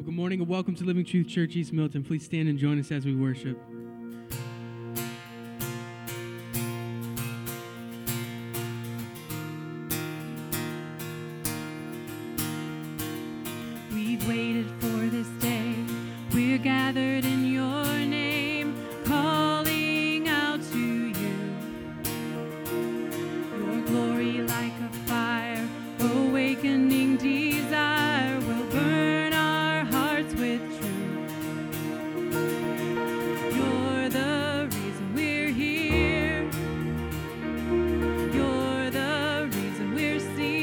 Good morning and welcome to Living Truth Church East Milton. Please stand and join us as we worship. We've waited for this day. We're gathered in your name, calling out to you. Your glory like a fire, awakening desire will burn our hearts with truth. You're the reason we're here. You're the reason we're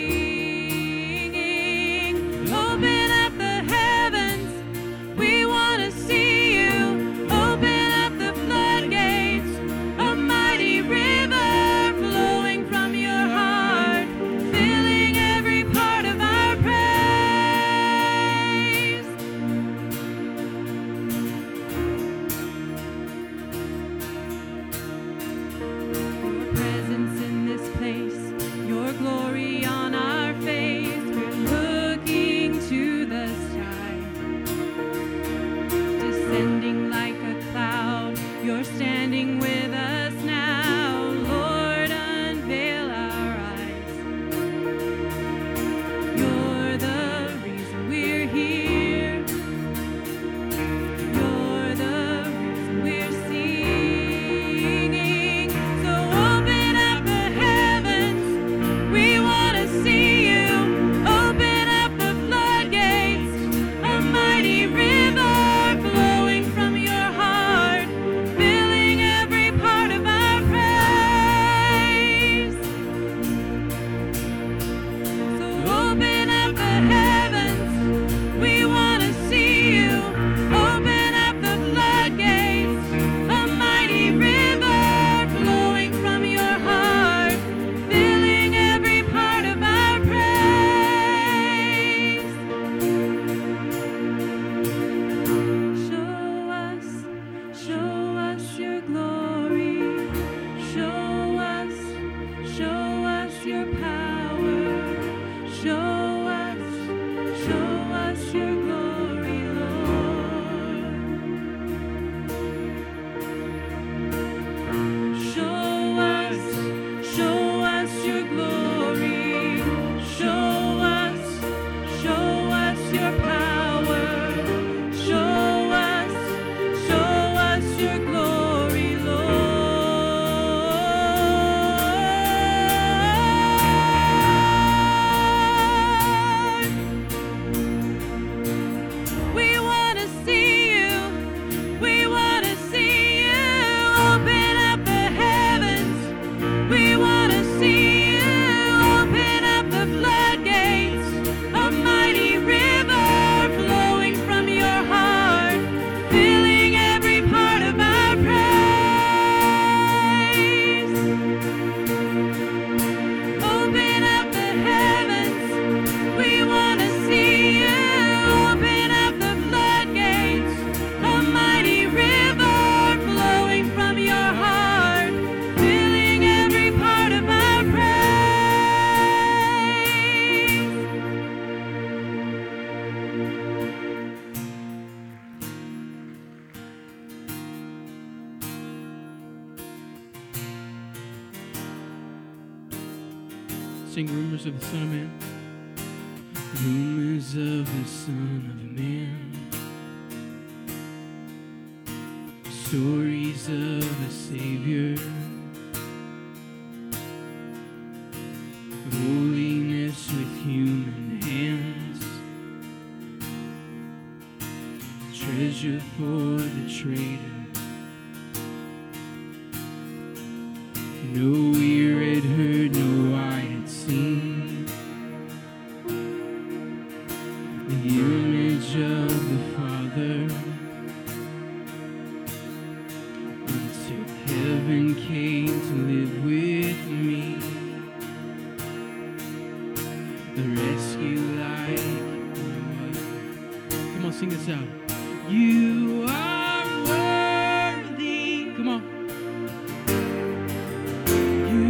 singing. Open up the heavens, we want to see you. Open up the floodgates, a mighty river flowing from your heart, filling every part of our praise. Your presence in this place, your glory on our face. We're looking to the sky, descending like a cloud. You're standing with us now. Lord, unveil our eyes. You're the reason we're here. You're the reason we're singing. So open up the heavens, we want to see you. Open up the floodgates, a mighty river flowing from your heart, filling every part of our praise. So open up the heavens, we want to see you. Open up the floodgates, a mighty river flowing from your heart, filling every part of our praise. Show us your glory. Show us your power. Show us your glory, Lord. Show us your glory. Show us your power. Show us your glory, Lord. We want to see you. We want to see you. Open up the heavens. We want to see you. Open up the floodgates. A mighty river flowing from your heart, filling every part of our praise. Open up the heavens. We want to see you. Open up the floodgates. A mighty river flowing from your heart, filling every part of our praise. Sing Rumors of the Son of Man. Rumors of the Son of Man. Stories of the Savior. Holiness with human hands. Treasure for the traitor. No ear had heard, no eye had seen. The image of the Father. Until heaven came to live with me. The rescue like no other. Come on, sing this out. You are worthy. Come on. You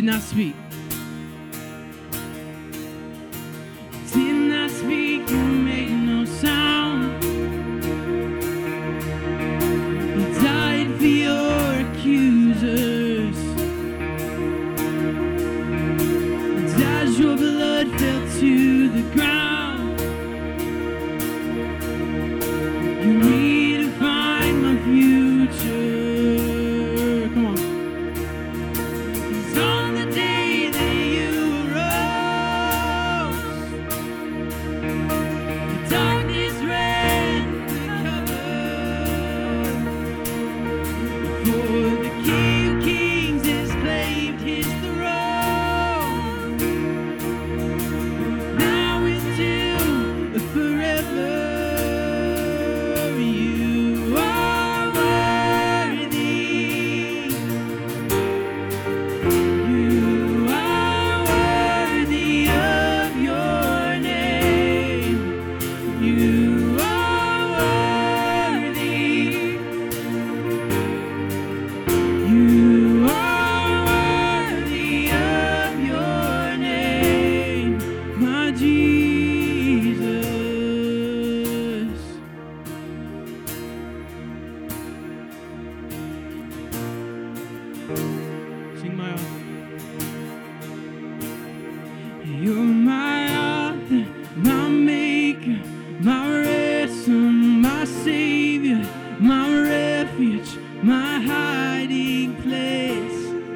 Did not speak. Did not speak and make no sound. He died for your accusers. And as your blood fell to the ground, you redefined my future. Come on. 'Cause on the day that you arose, the darkness ran the cover. For the King of Kings has claimed his throne. Now until forever, you are worthy. You are worthy of your name. You are worthy. You are worthy of your name, my Jesus. Sing my author. You're my author, my maker, my ransom, my savior, my refuge, my hiding place.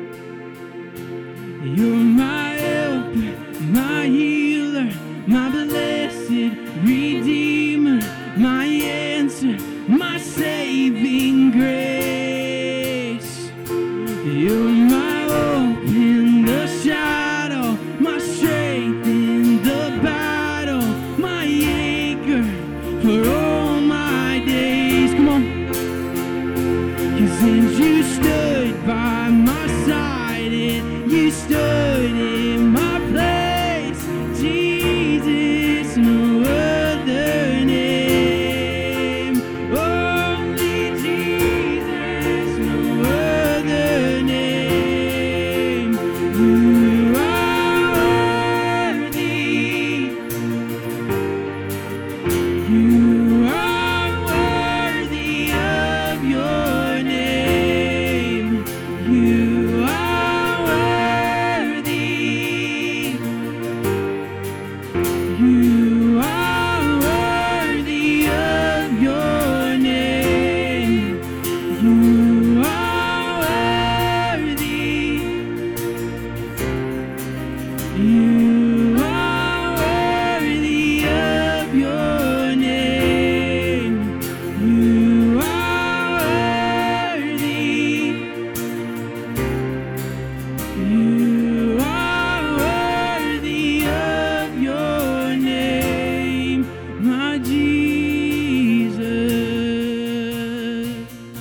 You're my helper, my healer, my blessed redeemer, my answer, my saving grace. You're my hope in the shadow, my strength in the battle, my anchor for all my days. Come on. 'Cause since you stood by my side and you stood in my place, Jesus, no other name. Only Jesus, no other name. You are worthy. You are worthy of your name. You are worthy. You are worthy of your name. You are worthy. You are worthy of your name. You are worthy. You are worthy of your name, my Jesus.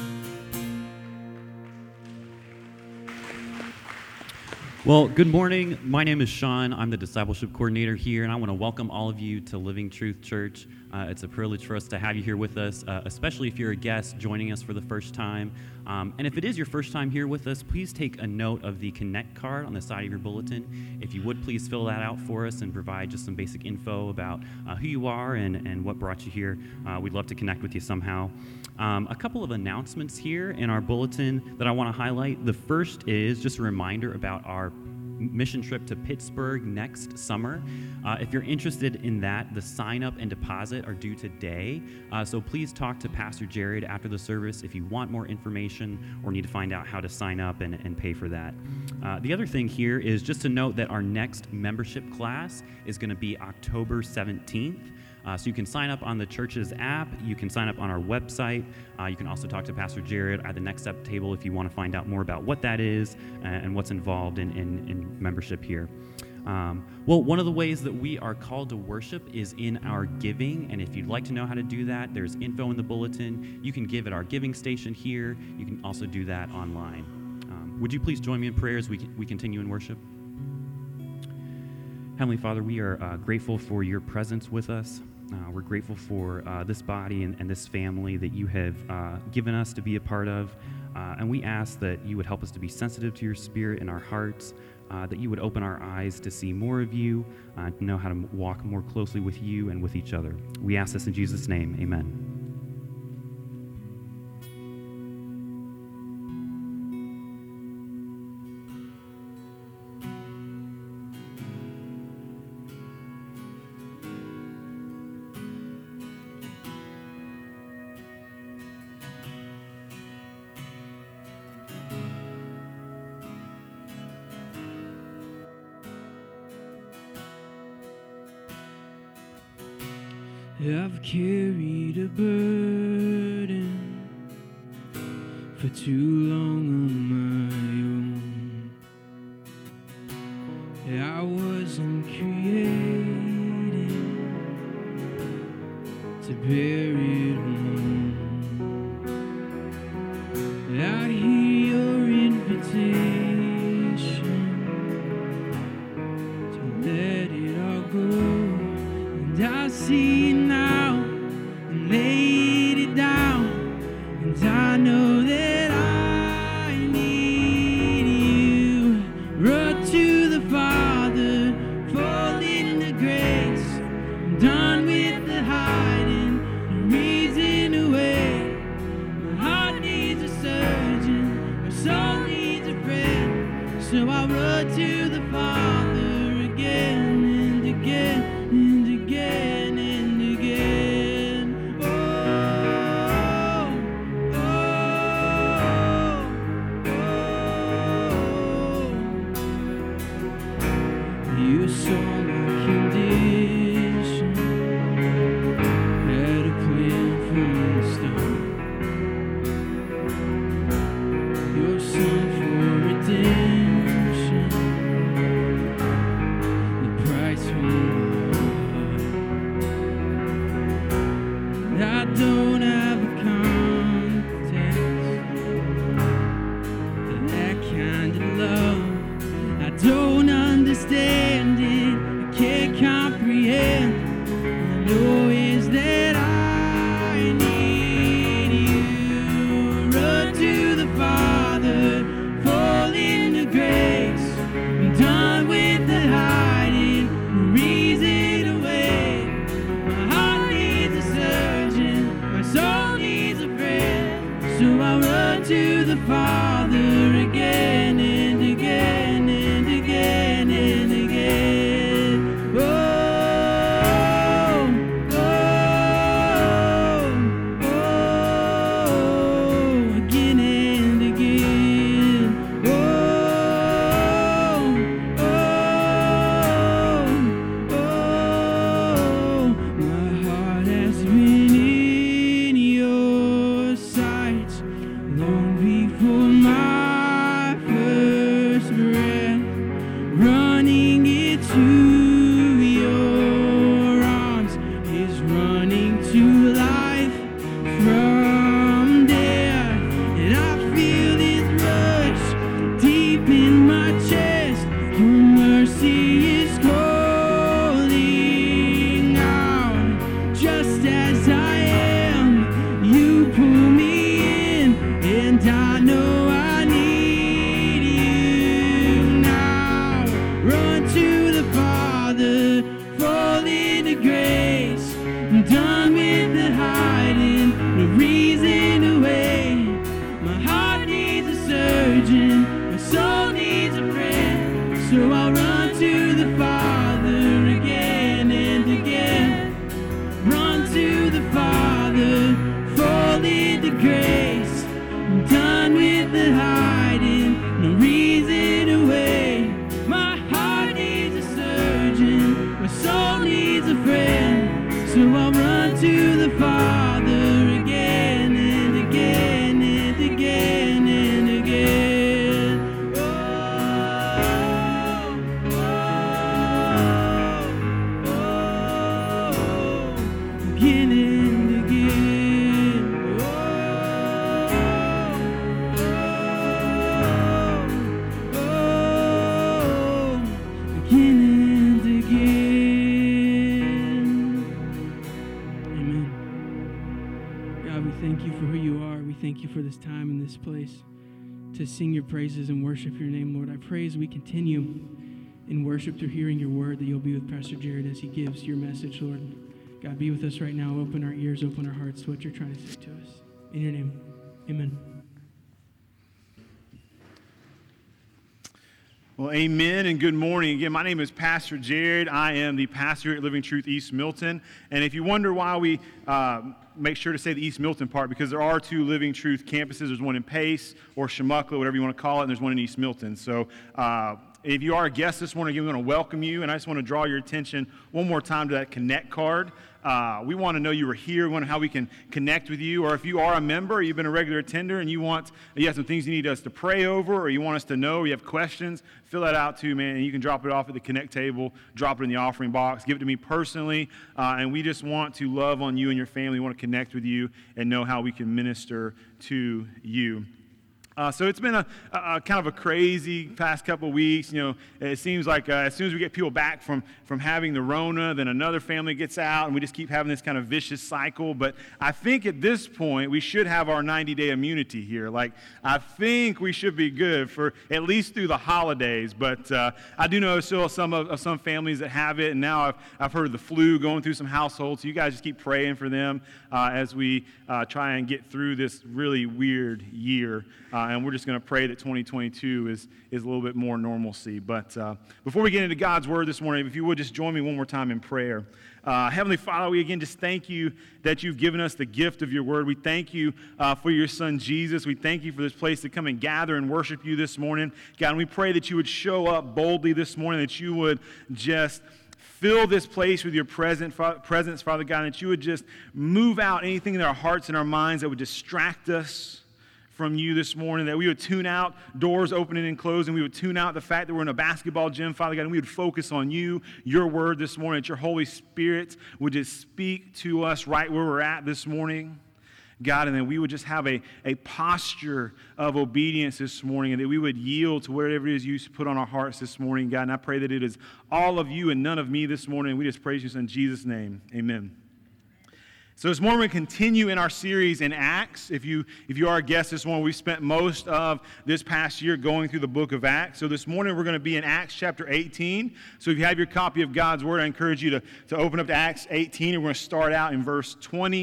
Well, good morning. My name is Sean. I'm the discipleship coordinator here, and I want to welcome all of you to Living Truth Church. It's a privilege for us to have you here with us, especially if you're a guest joining us for the first time. And if it is your first time here with us, please take a note of the Connect card on the side of your bulletin. If you would, please fill that out for us and provide just some basic info about who you are and what brought you here. We'd love to connect with you somehow. A couple of announcements here in our bulletin that I want to highlight. The first is just a reminder about our mission trip to Pittsburgh next summer. If you're interested in that, the sign up and deposit are due today. So please talk to Pastor Jared after the service if you want more information or need to find out how to sign up and pay for that. The other thing here is just to note that our next membership class is going to be October 17th. So you can sign up on the church's app. You can sign up on our website. You can also talk to Pastor Jared at the Next Step table if you want to find out more about what that is and what's involved in membership here. Well, one of the ways that we are called to worship is in our giving, and if you'd like to know how to do that, there's info in the bulletin. You can give at our giving station here. You can also do that online. Would you please join me in prayer as we continue in worship? Heavenly Father, we are grateful for your presence with us. We're grateful for this body and this family that you have given us to be a part of. And we ask that you would help us to be sensitive to your spirit in our hearts, that you would open our eyes to see more of you, to know how to walk more closely with you and with each other. We ask this in Jesus' name, amen. I've carried a burden for too long on my own. I wasn't created to bear it alone. I hear your invitation to let it all go, and I see it now and laid it down, and I know that I need you. Run to the Father, fall into grace. I'm done with the hiding and reason away. My heart needs a surgeon, my soul needs a friend, so I run to the Father again and again and again and again. Oh, oh, oh. You saw my condition, had a plan from the start. Your son for redemption, the price for my heart. I don't have a context for that kind of love. I don't understand it, I can't comprehend. All I know is that I need you. Run to the Father, fall into grace. I'm done with the hiding, reason away. My heart needs a surgeon, my soul needs a friend, so I run to the Father again and again and again and again. Oh, oh, oh, again and again. Oh, oh, oh, my heart has been in your sight long before my first breath, running into your arms is running to life from death, and I feel this rush deep in my chest. Your mercy is calling out, just as I am. You pull me in, and I know I need you now. Run to the Father, fall into grace. I'm done with the hiding, no reason away. My heart needs a surgeon, my soul needs a friend, so I'll run to the Father again and again. Run to the Father, fall into grace. I'm done with the hiding, no reason away. My heart needs a surgeon, my soul needs a friend, so I'll run to the Father again and again and again and again. Oh, oh, oh, again and again. Oh, oh, oh, again and again. Amen. God, we thank you for who you are. We thank you for this time and this place. to sing your praises and worship your name, Lord. I pray as we continue in worship through hearing your word that you'll be with Pastor Jared as he gives your message, Lord. God, be with us right now. Open our ears, open our hearts to what you're trying to say to us. In your name, amen. Well, amen and good morning. Again, my name is Pastor Jared. I am the pastor here at Living Truth East Milton. And if you wonder why we make sure to say the East Milton part, because there are two Living Truth campuses. There's one in Pace or Shamuckla, whatever you want to call it, and there's one in East Milton. So if you are a guest this morning, we want to welcome you, and I just want to draw your attention one more time to that Connect card. We want to know you were here. We want to know how we can connect with you. Or if you are a member, or you've been a regular attender, and you have some things you need us to pray over, or you want us to know, or you have questions, fill that out too, man, and you can drop it off at the Connect table, drop it in the offering box, give it to me personally, and we just want to love on you and your family. We want to connect with you and know how we can minister to you. So it's been a kind of a crazy past couple of weeks. You know, it seems like as soon as we get people back from having the Rona, then another family gets out, and we just keep having this kind of vicious cycle. But I think at this point, we should have our 90-day immunity here. Like, I think we should be good for at least through the holidays. But I do know still some families that have it, and now I've heard of the flu going through some households. So you guys just keep praying for them as we try and get through this really weird year. And we're just going to pray that 2022 is a little bit more normalcy. But before we get into God's Word this morning, if you would just join me one more time in prayer. Heavenly Father, we again just thank you that you've given us the gift of your Word. We thank you for your Son, Jesus. We thank you for this place to come and gather and worship you this morning. God, and we pray that you would show up boldly this morning, that you would just fill this place with your presence, Father God, and that you would just move out anything in our hearts and our minds that would distract us from you this morning, that we would tune out doors opening and closing. We would tune out the fact that we're in a basketball gym, Father God, and we would focus on you, your word this morning, that your Holy Spirit would just speak to us right where we're at this morning, God, and that we would just have a posture of obedience this morning, and that we would yield to whatever it is you put on our hearts this morning, God. And I pray that it is all of you and none of me this morning. And we just praise you in Jesus' name. Amen. So this morning we continue in our series in Acts. If you are a guest this morning, we've spent most of this past year going through the book of Acts. So this morning we're going to be in Acts chapter 18. So if you have your copy of God's Word, I encourage you to open up to Acts 18. And we're going to start out in verse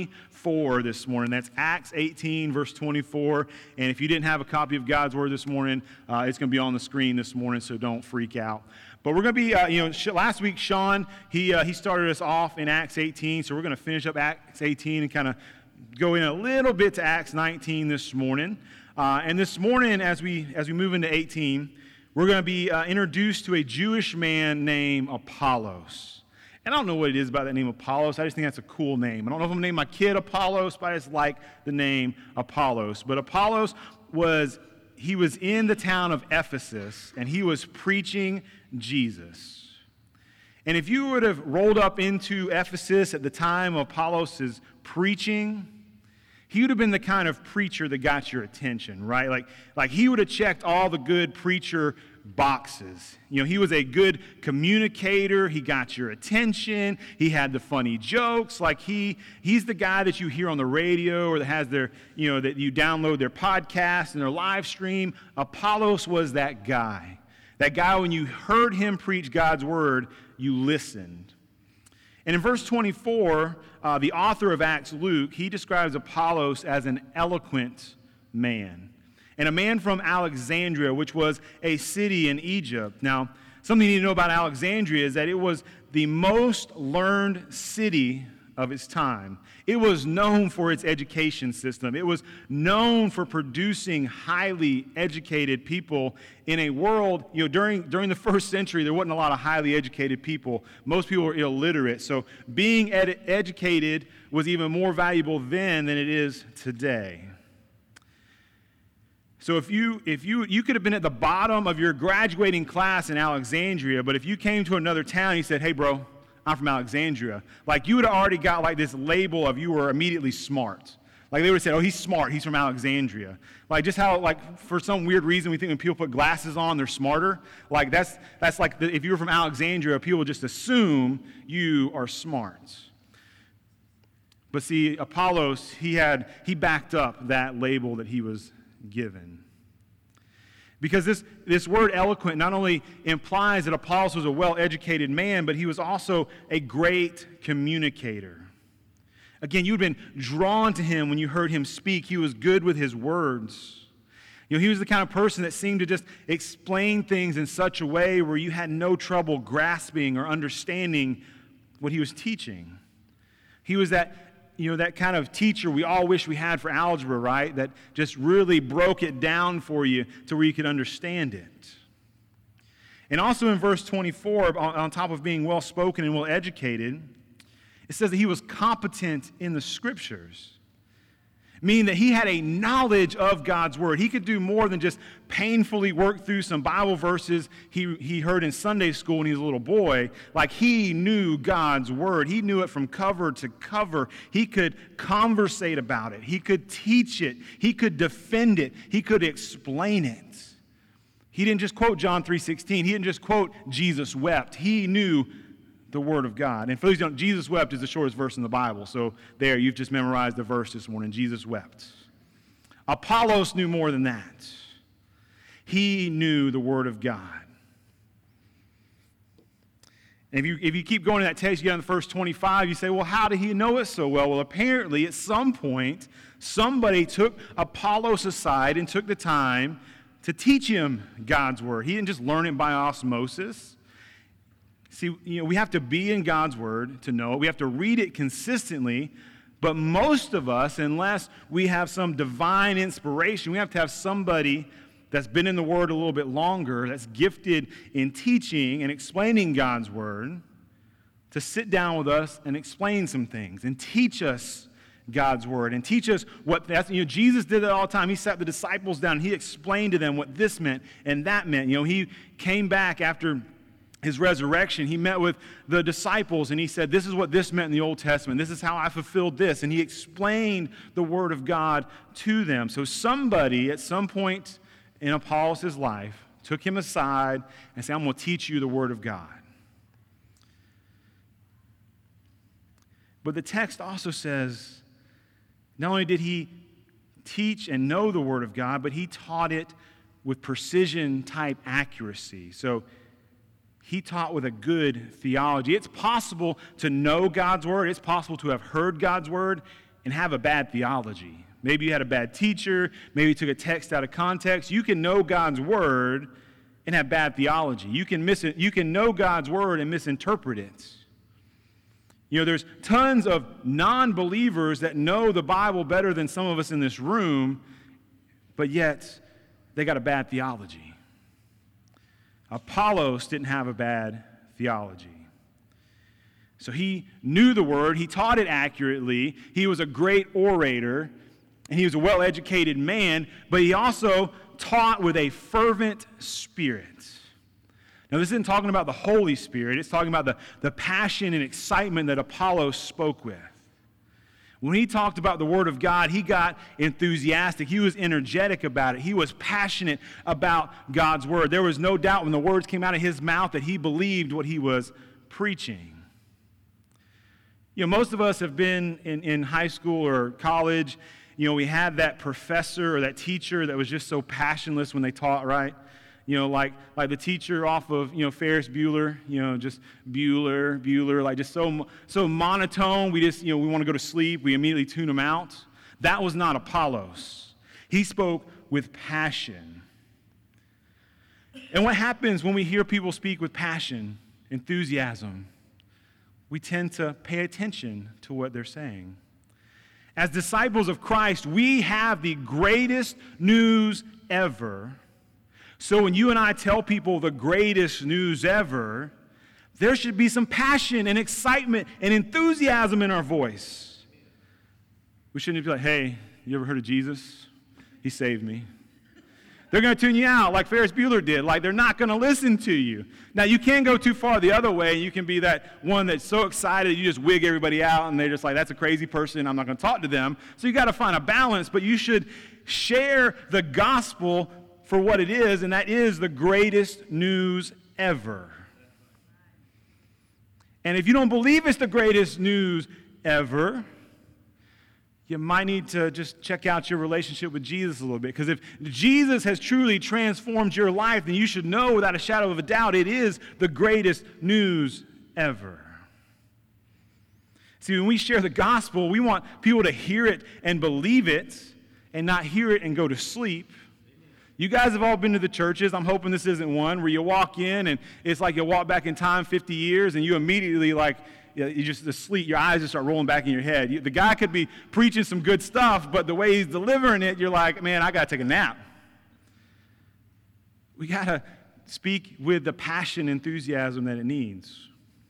24 this morning. That's Acts 18, verse 24. And if you didn't have a copy of God's Word this morning, it's going to be on the screen this morning, so don't freak out. But we're going to be, last week Sean, he started us off in Acts 18, so we're going to finish up Acts 18 and kind of go in a little bit to Acts 19 this morning. And this morning, as we move into 18, we're going to be introduced to a Jewish man named Apollos. And I don't know what it is about that name Apollos. I just think that's a cool name. I don't know if I'm going to name my kid Apollos, but I just like the name Apollos. But Apollos was in the town of Ephesus, and he was preaching Jesus. And if you would have rolled up into Ephesus at the time of Apollos' preaching, he would have been the kind of preacher that got your attention, right? Like he would have checked all the good preacher boxes. You know, he was a good communicator. He got your attention. He had the funny jokes. Like he's the guy that you hear on the radio or that has that you download their podcast and their live stream. Apollos was that guy. That guy, when you heard him preach God's word, you listened. And in verse 24, the author of Acts, Luke, he describes Apollos as an eloquent man. And a man from Alexandria, which was a city in Egypt. Now, something you need to know about Alexandria is that it was the most learned city of its time. It was known for its education system. It was known for producing highly educated people in a world, during the first century, there wasn't a lot of highly educated people. Most people were illiterate. So being educated was even more valuable then than it is today. So if you could have been at the bottom of your graduating class in Alexandria, but if you came to another town and you said, "Hey, bro, I'm from Alexandria," like you would have already got like this label of you were immediately smart. Like they would have said, "Oh, he's smart. He's from Alexandria." Like just how like for some weird reason we think when people put glasses on they're smarter. Like that's like if you were from Alexandria, people would just assume you are smart. But see, Apollos, he backed up that label that he was given. Because this word eloquent not only implies that Apollos was a well-educated man, but he was also a great communicator. Again, you'd been drawn to him when you heard him speak. He was good with his words. He was the kind of person that seemed to just explain things in such a way where you had no trouble grasping or understanding what he was teaching. He was that kind of teacher we all wish we had for algebra, right? That just really broke it down for you to where you could understand it. And also in verse 24, on top of being well-spoken and well-educated, it says that he was competent in the Scriptures, meaning that he had a knowledge of God's Word. He could do more than just painfully work through some Bible verses he heard in Sunday school when he was a little boy. Like, he knew God's Word. He knew it from cover to cover. He could conversate about it. He could teach it. He could defend it. He could explain it. He didn't just quote John 3:16. He didn't just quote Jesus wept. He knew the Word of God. And for those who don't, Jesus wept is the shortest verse in the Bible. So there, you've just memorized the verse this morning. Jesus wept. Apollos knew more than that. He knew the Word of God. And if you keep going to that text, you get on the verse 25, you say, well, how did he know it so well? Well, apparently at some point, somebody took Apollos aside and took the time to teach him God's Word. He didn't just learn it by osmosis. See, we have to be in God's Word to know it. We have to read it consistently. But most of us, unless we have some divine inspiration, we have to have somebody that's been in the Word a little bit longer, that's gifted in teaching and explaining God's Word, to sit down with us and explain some things and teach us God's Word and teach us what that's. Jesus did it all the time. He sat the disciples down and he explained to them what this meant and that meant. He came back after his resurrection. He met with the disciples and he said, this is what this meant in the Old Testament. This is how I fulfilled this. And he explained the Word of God to them. So somebody at some point in Apollos' life took him aside and said, I'm going to teach you the Word of God. But the text also says, not only did he teach and know the Word of God, but he taught it with precision-type accuracy. So he taught with a good theology. It's possible to know God's Word. It's possible to have heard God's Word and have a bad theology. Maybe you had a bad teacher. Maybe you took a text out of context. You can know God's Word and have bad theology. You can know God's Word and misinterpret it. There's tons of non-believers that know the Bible better than some of us in this room, but yet they got a bad theology. Apollos didn't have a bad theology. So he knew the Word. He taught it accurately. He was a great orator, and he was a well-educated man, but he also taught with a fervent spirit. Now, this isn't talking about the Holy Spirit. It's talking about the passion and excitement that Apollos spoke with. When he talked about the Word of God, he got enthusiastic. He was energetic about it. He was passionate about God's Word. There was no doubt when the words came out of his mouth that he believed what he was preaching. Most of us have been in high school or college. We had that professor or that teacher that was just so passionless when they taught, right? Like the teacher off of, Ferris Bueller, just Bueller, like just so monotone. We just, we want to go to sleep. We immediately tune him out. That was not Apollos. He spoke with passion. And what happens when we hear people speak with passion, enthusiasm? We tend to pay attention to what they're saying. As disciples of Christ, we have the greatest news ever. So when you and I tell people the greatest news ever, there should be some passion and excitement and enthusiasm in our voice. We shouldn't be like, hey, you ever heard of Jesus? He saved me. They're going to tune you out like Ferris Bueller did. Like, they're not going to listen to you. Now, you can go too far the other way. You can be that one that's so excited you just wig everybody out, and they're just like, that's a crazy person. I'm not going to talk to them. So you got to find a balance, but you should share the gospel for what it is, and that is the greatest news ever. And if you don't believe it's the greatest news ever, you might need to just check out your relationship with Jesus a little bit. Because if Jesus has truly transformed your life, then you should know without a shadow of a doubt it is the greatest news ever. See, when we share the gospel, we want people to hear it and believe it and not hear it and go to sleep. You guys have all been to the churches. I'm hoping this isn't one where you walk in and it's like you walk back in time 50 years and you immediately you just asleep, your eyes just start rolling back in your head. The guy could be preaching some good stuff, but the way he's delivering it, you're like, man, I got to take a nap. We got to speak with the passion, enthusiasm that it needs.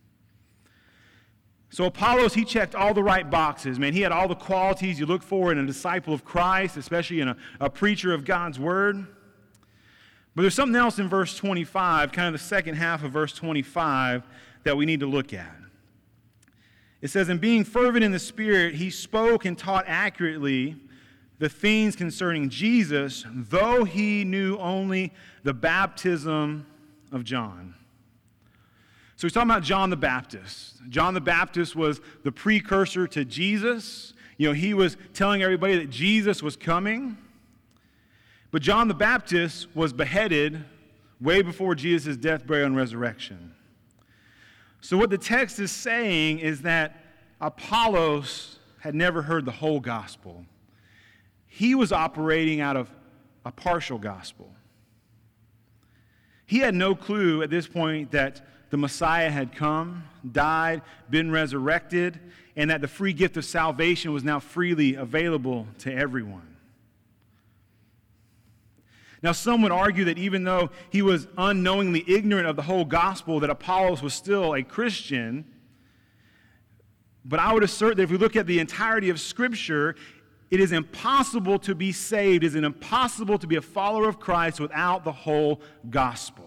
So Apollos, he checked all the right boxes, man. He had all the qualities you look for in a disciple of Christ, especially in a preacher of God's word. But there's something else in verse 25, kind of the second half of verse 25, that we need to look at. It says, "And being fervent in the Spirit, he spoke and taught accurately the things concerning Jesus, though he knew only the baptism of John." So he's talking about John the Baptist. John the Baptist was the precursor to Jesus. He was telling everybody that Jesus was coming. But John the Baptist was beheaded way before Jesus' death, burial, and resurrection. So what the text is saying is that Apollos had never heard the whole gospel. He was operating out of a partial gospel. He had no clue at this point that the Messiah had come, died, been resurrected, and that the free gift of salvation was now freely available to everyone. Now, some would argue that even though he was unknowingly ignorant of the whole gospel, that Apollos was still a Christian. But I would assert that if we look at the entirety of Scripture, it is impossible to be saved, it is impossible to be a follower of Christ without the whole gospel.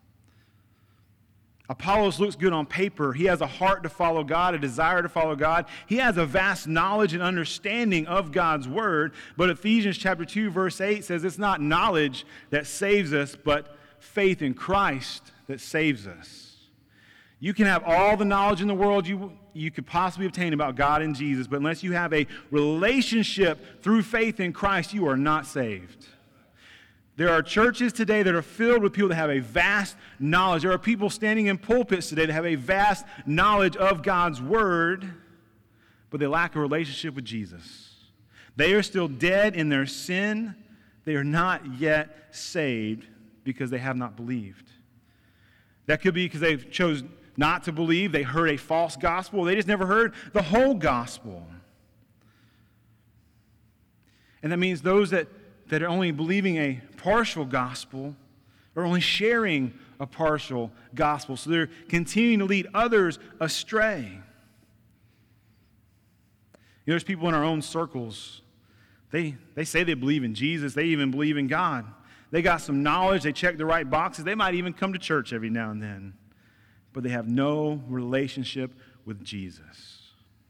Apollos looks good on paper. He has a heart to follow God, a desire to follow God. He has a vast knowledge and understanding of God's word. But Ephesians chapter 2, verse 8 says it's not knowledge that saves us, but faith in Christ that saves us. You can have all the knowledge in the world you could possibly obtain about God and Jesus, but unless you have a relationship through faith in Christ, you are not saved. There are churches today that are filled with people that have a vast knowledge. There are people standing in pulpits today that have a vast knowledge of God's word, but they lack a relationship with Jesus. They are still dead in their sin. They are not yet saved because they have not believed. That could be because they chose not to believe. They heard a false gospel. They just never heard the whole gospel. And that means those that are only believing a partial gospel are only sharing a partial gospel. So they're continuing to lead others astray. There's people in our own circles. They say they believe in Jesus. They even believe in God. They got some knowledge. They check the right boxes. They might even come to church every now and then. But they have no relationship with Jesus.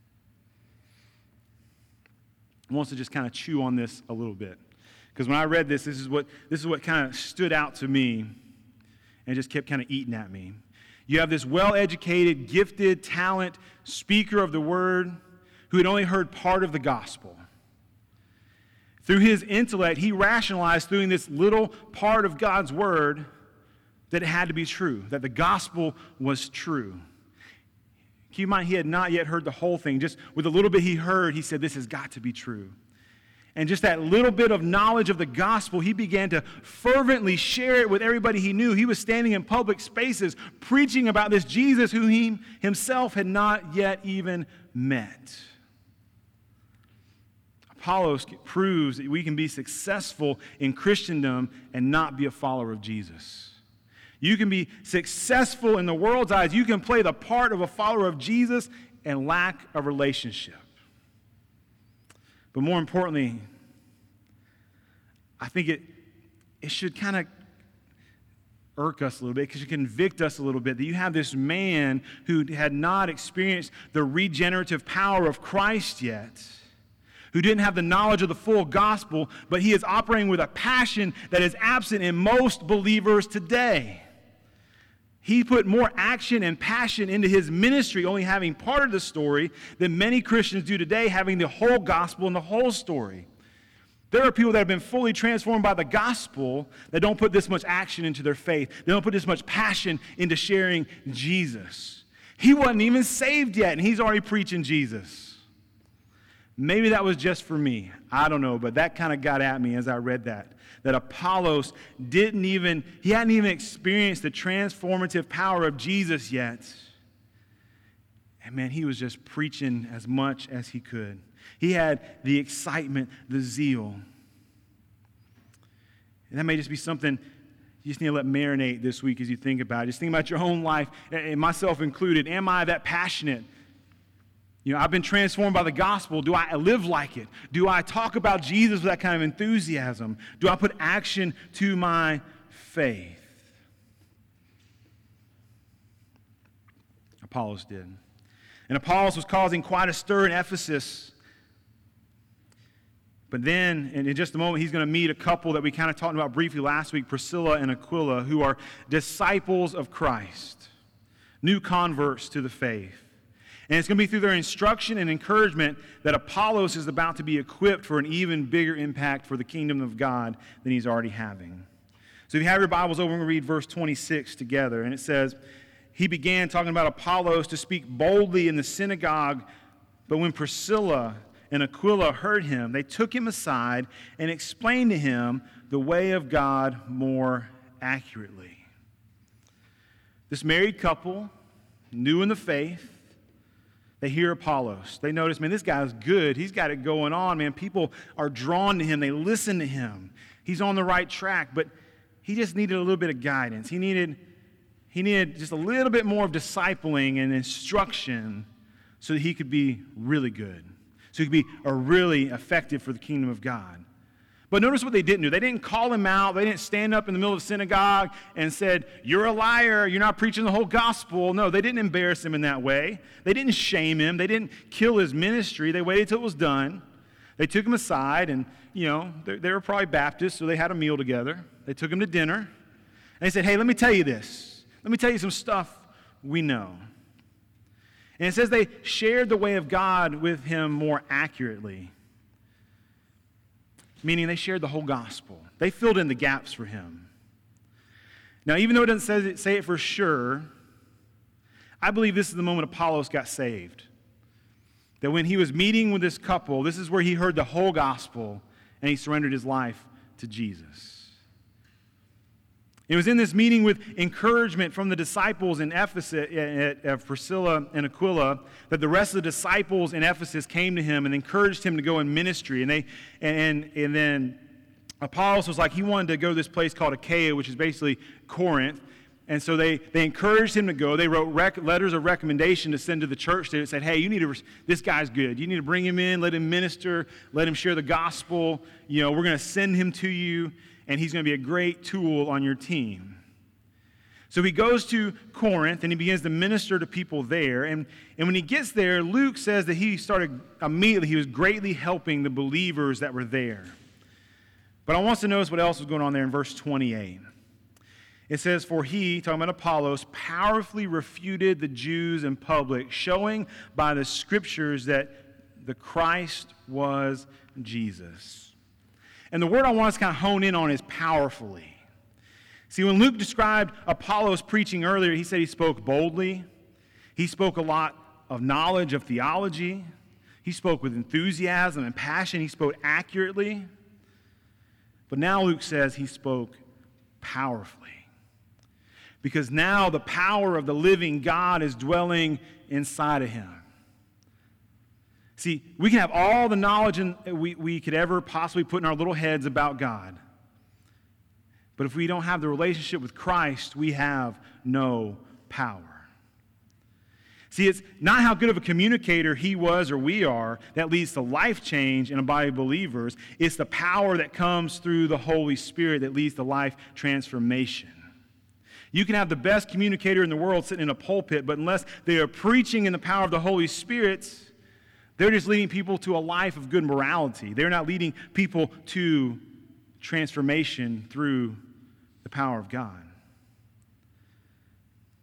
I want us to just kind of chew on this a little bit. Because when I read this is what kind of stood out to me and just kept kind of eating at me. You have this well-educated, gifted, talent speaker of the word who had only heard part of the gospel. Through his intellect, he rationalized through this little part of God's word that it had to be true, that the gospel was true. Keep in mind, he had not yet heard the whole thing. Just with a little bit he heard, he said, this has got to be true. And just that little bit of knowledge of the gospel, he began to fervently share it with everybody he knew. He was standing in public spaces preaching about this Jesus who he himself had not yet even met. Apollos proves that we can be successful in Christendom and not be a follower of Jesus. You can be successful in the world's eyes. You can play the part of a follower of Jesus and lack a relationship. But more importantly, I think it should kind of irk us a little bit, because it convict us a little bit that you have this man who had not experienced the regenerative power of Christ yet, who didn't have the knowledge of the full gospel, but he is operating with a passion that is absent in most believers today. He put more action and passion into his ministry, only having part of the story, than many Christians do today, having the whole gospel and the whole story. There are people that have been fully transformed by the gospel that don't put this much action into their faith. They don't put this much passion into sharing Jesus. He wasn't even saved yet, and he's already preaching Jesus. Maybe that was just for me. I don't know, but that kind of got at me as I read that Apollos hadn't even experienced the transformative power of Jesus yet. And man, he was just preaching as much as he could. He had the excitement, the zeal. And that may just be something you just need to let marinate this week as you think about it. Just think about your own life, and myself included. Am I that passionate? I've been transformed by the gospel. Do I live like it? Do I talk about Jesus with that kind of enthusiasm? Do I put action to my faith? Apollos did. And Apollos was causing quite a stir in Ephesus. But then, and in just a moment, he's going to meet a couple that we kind of talked about briefly last week, Priscilla and Aquila, who are disciples of Christ, new converts to the faith. And it's going to be through their instruction and encouragement that Apollos is about to be equipped for an even bigger impact for the kingdom of God than he's already having. So if you have your Bibles open, we're going to read verse 26 together. And it says, he began talking about Apollos to speak boldly in the synagogue, but when Priscilla and Aquila heard him, they took him aside and explained to him the way of God more accurately. This married couple, new in the faith, they hear Apollos. They notice, man, this guy's good. He's got it going on, man. People are drawn to him. They listen to him. He's on the right track, but he just needed a little bit of guidance. He needed just a little bit more of discipling and instruction so that he could be really good, so he could be really effective for the kingdom of God. But notice what they didn't do. They didn't call him out. They didn't stand up in the middle of the synagogue and said, you're a liar. You're not preaching the whole gospel. No, they didn't embarrass him in that way. They didn't shame him. They didn't kill his ministry. They waited till it was done. They took him aside, and, they were probably Baptists, so they had a meal together. They took him to dinner, and they said, hey, let me tell you this. Let me tell you some stuff we know. And it says they shared the way of God with him more accurately. Meaning they shared the whole gospel. They filled in the gaps for him. Now, even though it doesn't say it for sure, I believe this is the moment Apollos got saved. That when he was meeting with this couple, this is where he heard the whole gospel and he surrendered his life to Jesus. It was in this meeting with encouragement from the disciples in Ephesus, of Priscilla and Aquila, that the rest of the disciples in Ephesus came to him and encouraged him to go in ministry. And then Apollos was like, he wanted to go to this place called Achaia, which is basically Corinth. And so they encouraged him to go. They wrote letters of recommendation to send to the church that said, hey, this guy's good. You need to bring him in, let him minister, let him share the gospel. We're going to send him to you, and he's going to be a great tool on your team. So he goes to Corinth, and he begins to minister to people there. And when he gets there, Luke says that he was greatly helping the believers that were there. But I want us to notice what else was going on there in verse 28. It says, for he, talking about Apollos, powerfully refuted the Jews in public, showing by the scriptures that the Christ was Jesus. And the word I want us to kind of hone in on is powerfully. See, when Luke described Apollos preaching earlier, he said he spoke boldly. He spoke a lot of knowledge of theology. He spoke with enthusiasm and passion. He spoke accurately. But now Luke says he spoke powerfully. Because now the power of the living God is dwelling inside of him. See, we can have all the knowledge we could ever possibly put in our little heads about God. But if we don't have the relationship with Christ, we have no power. See, it's not how good of a communicator he was or we are that leads to life change in a body of believers. It's the power that comes through the Holy Spirit that leads to life transformation. You can have the best communicator in the world sitting in a pulpit, but unless they are preaching in the power of the Holy Spirit, they're just leading people to a life of good morality. They're not leading people to transformation through the power of God.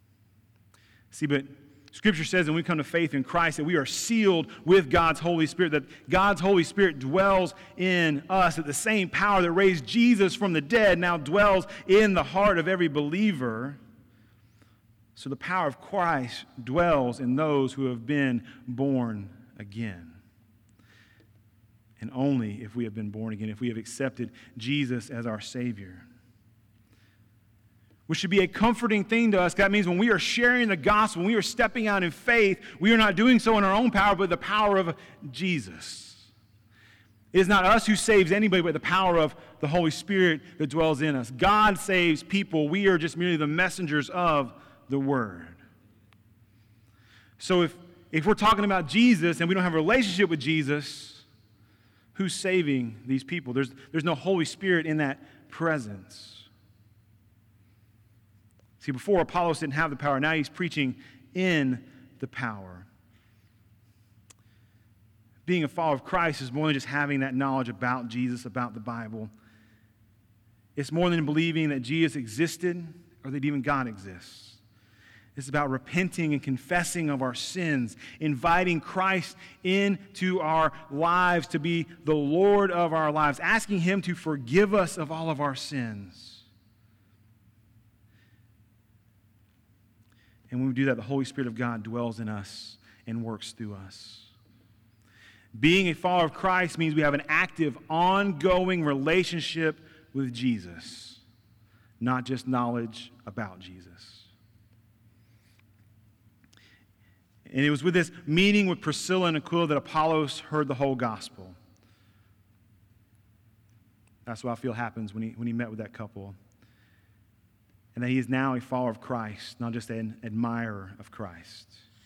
See, but Scripture says when we come to faith in Christ that we are sealed with God's Holy Spirit, that God's Holy Spirit dwells in us, that the same power that raised Jesus from the dead now dwells in the heart of every believer. So the power of Christ dwells in those who have been born again. And only if we have been born again, if we have accepted Jesus as our Savior. Which should be a comforting thing to us. That means when we are sharing the gospel, when we are stepping out in faith, we are not doing so in our own power, but the power of Jesus. It is not us who saves anybody, but the power of the Holy Spirit that dwells in us. God saves people. We are just merely the messengers of the Word. So if we're talking about Jesus and we don't have a relationship with Jesus, who's saving these people? There's no Holy Spirit in that presence. See, before Apollos didn't have the power. Now he's preaching in the power. Being a follower of Christ is more than just having that knowledge about Jesus, about the Bible. It's more than believing that Jesus existed or that even God exists. It's about repenting and confessing of our sins, inviting Christ into our lives to be the Lord of our lives, asking Him to forgive us of all of our sins. And when we do that, the Holy Spirit of God dwells in us and works through us. Being a follower of Christ means we have an active, ongoing relationship with Jesus, not just knowledge about Jesus. And it was with this meeting with Priscilla and Aquila that Apollos heard the whole gospel. That's what I feel happens when he met with that couple. And that he is now a follower of Christ, not just an admirer of Christ.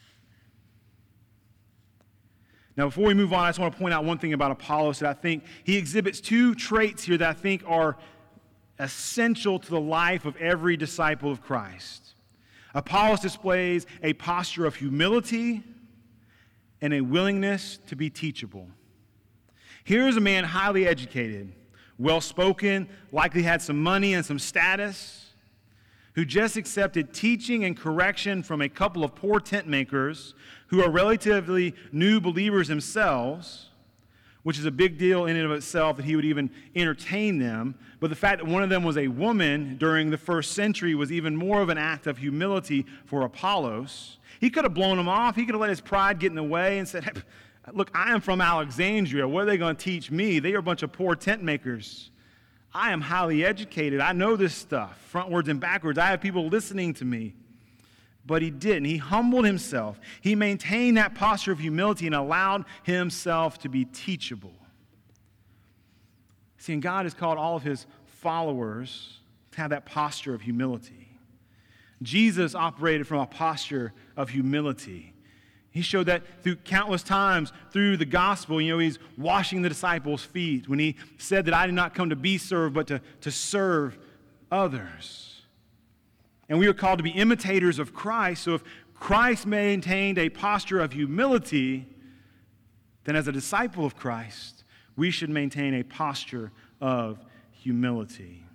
Now, before we move on, I just want to point out one thing about Apollos that I think he exhibits two traits here that I think are essential to the life of every disciple of Christ. Apollos displays a posture of humility and a willingness to be teachable. Here is a man highly educated, well-spoken, likely had some money and some status, who just accepted teaching and correction from a couple of poor tent makers who are relatively new believers themselves, which is a big deal in and of itself that he would even entertain them. But the fact that one of them was a woman during the first century was even more of an act of humility for Apollos. He could have blown him off. He could have let his pride get in the way and said, hey, look, I am from Alexandria. What are they going to teach me? They are a bunch of poor tent makers. I am highly educated. I know this stuff, frontwards and backwards. I have people listening to me. But he didn't. He humbled himself. He maintained that posture of humility and allowed himself to be teachable. See, and God has called all of His followers to have that posture of humility. Jesus operated from a posture of humility. He showed that through countless times through the gospel. He's washing the disciples' feet when he said that I did not come to be served, but to serve others. And we are called to be imitators of Christ. So if Christ maintained a posture of humility, then as a disciple of Christ, we should maintain a posture of humility.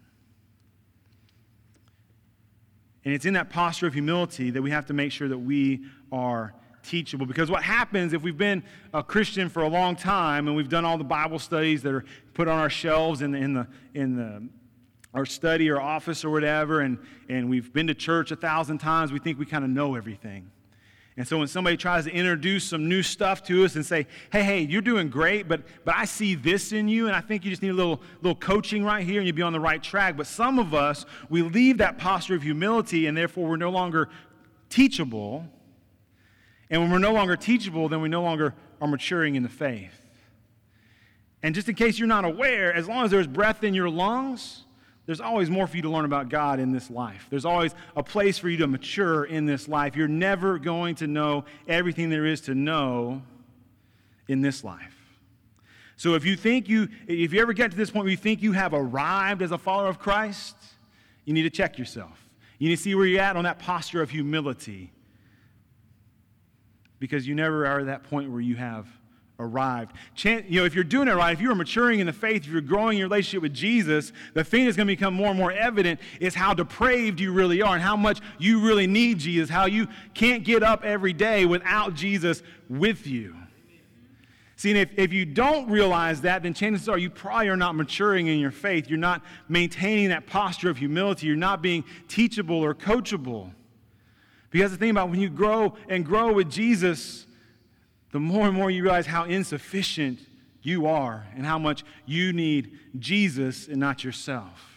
And it's in that posture of humility that we have to make sure that we are teachable. Because what happens if we've been a Christian for a long time and we've done all the Bible studies that are put on our shelves in our study or office or whatever, and we've been to church 1,000 times, we think we kind of know everything. And so when somebody tries to introduce some new stuff to us and say, hey, you're doing great, but I see this in you, and I think you just need a little coaching right here, and you'll be on the right track. But some of us, we leave that posture of humility, and therefore we're no longer teachable. And when we're no longer teachable, then we no longer are maturing in the faith. And just in case you're not aware, as long as there's breath in your lungs, there's always more for you to learn about God in this life. There's always a place for you to mature in this life. You're never going to know everything there is to know in this life. So if you ever get to this point where you think you have arrived as a follower of Christ, you need to check yourself. You need to see where you're at on that posture of humility. Because you never are at that point where you have arrived. If you're doing it right, if you're maturing in the faith, if you're growing your relationship with Jesus, the thing that's going to become more and more evident is how depraved you really are and how much you really need Jesus, how you can't get up every day without Jesus with you. See, and if you don't realize that, then chances are you probably are not maturing in your faith. You're not maintaining that posture of humility. You're not being teachable or coachable. Because the thing about when you grow with Jesus, the more and more you realize how insufficient you are and how much you need Jesus and not yourself.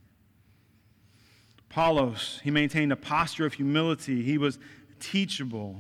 Apollos, he maintained a posture of humility. He was teachable.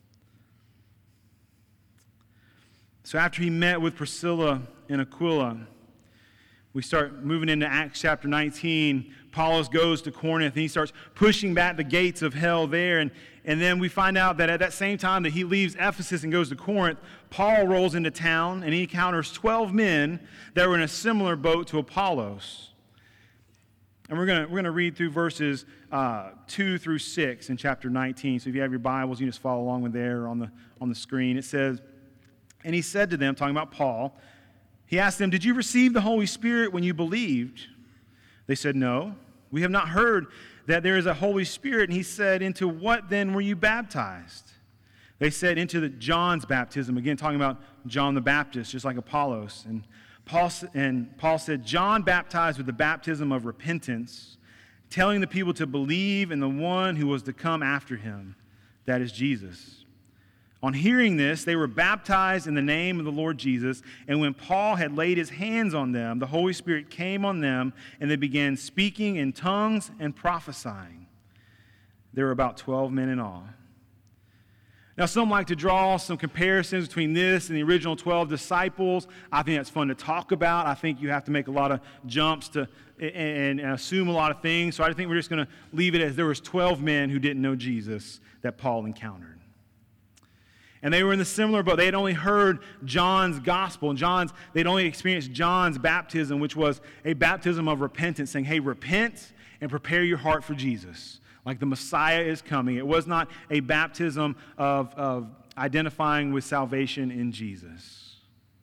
So after he met with Priscilla and Aquila, we start moving into Acts chapter 19. Apollos goes to Corinth, and he starts pushing back the gates of hell there. And then we find out that at that same time that he leaves Ephesus and goes to Corinth, Paul rolls into town, and he encounters 12 men that were in a similar boat to Apollos. And we're going to read through verses 2 through 6 in chapter 19. So if you have your Bibles, you can just follow along with there on the screen. It says, "And he said to them," talking about Paul, he asked them, "Did you receive the Holy Spirit when you believed?" They said, "No, we have not heard that there is a Holy Spirit." And he said, "Into what then were you baptized?" They said, "Into John's baptism." Again, talking about John the Baptist, just like Apollos. And Paul said, "John baptized with the baptism of repentance, telling the people to believe in the one who was to come after him, that is Jesus." On hearing this, they were baptized in the name of the Lord Jesus, and when Paul had laid his hands on them, the Holy Spirit came on them, and they began speaking in tongues and prophesying. There were about 12 men in all. Now, some like to draw some comparisons between this and the original 12 disciples. I think that's fun to talk about. I think you have to make a lot of jumps and assume a lot of things, so I think we're just going to leave it as there was 12 men who didn't know Jesus that Paul encountered. And they were in the similar boat. They had only heard John's gospel. And they'd only experienced John's baptism, which was a baptism of repentance, saying, hey, repent and prepare your heart for Jesus. Like the Messiah is coming. It was not a baptism of identifying with salvation in Jesus.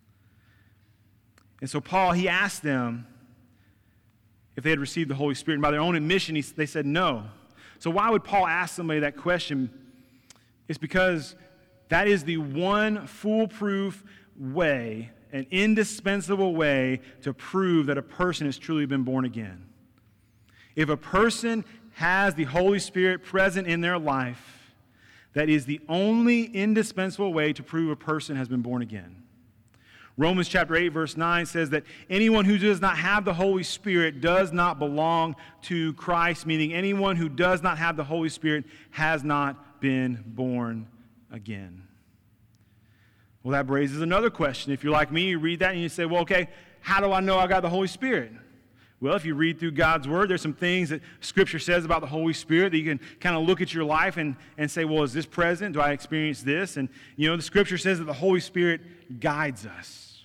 And so Paul, he asked them if they had received the Holy Spirit. And by their own admission, they said no. So why would Paul ask somebody that question? It's because that is the one foolproof way, an indispensable way to prove that a person has truly been born again. If a person has the Holy Spirit present in their life, that is the only indispensable way to prove a person has been born again. Romans chapter 8, verse 9 says that anyone who does not have the Holy Spirit does not belong to Christ, meaning anyone who does not have the Holy Spirit has not been born again. Well, that raises another question. If you're like me, you read that and you say, well, okay, how do I know I got the Holy Spirit? Well, if you read through God's Word, there's some things that Scripture says about the Holy Spirit that you can kind of look at your life and say, well, is this present? Do I experience this? And, the Scripture says that the Holy Spirit guides us.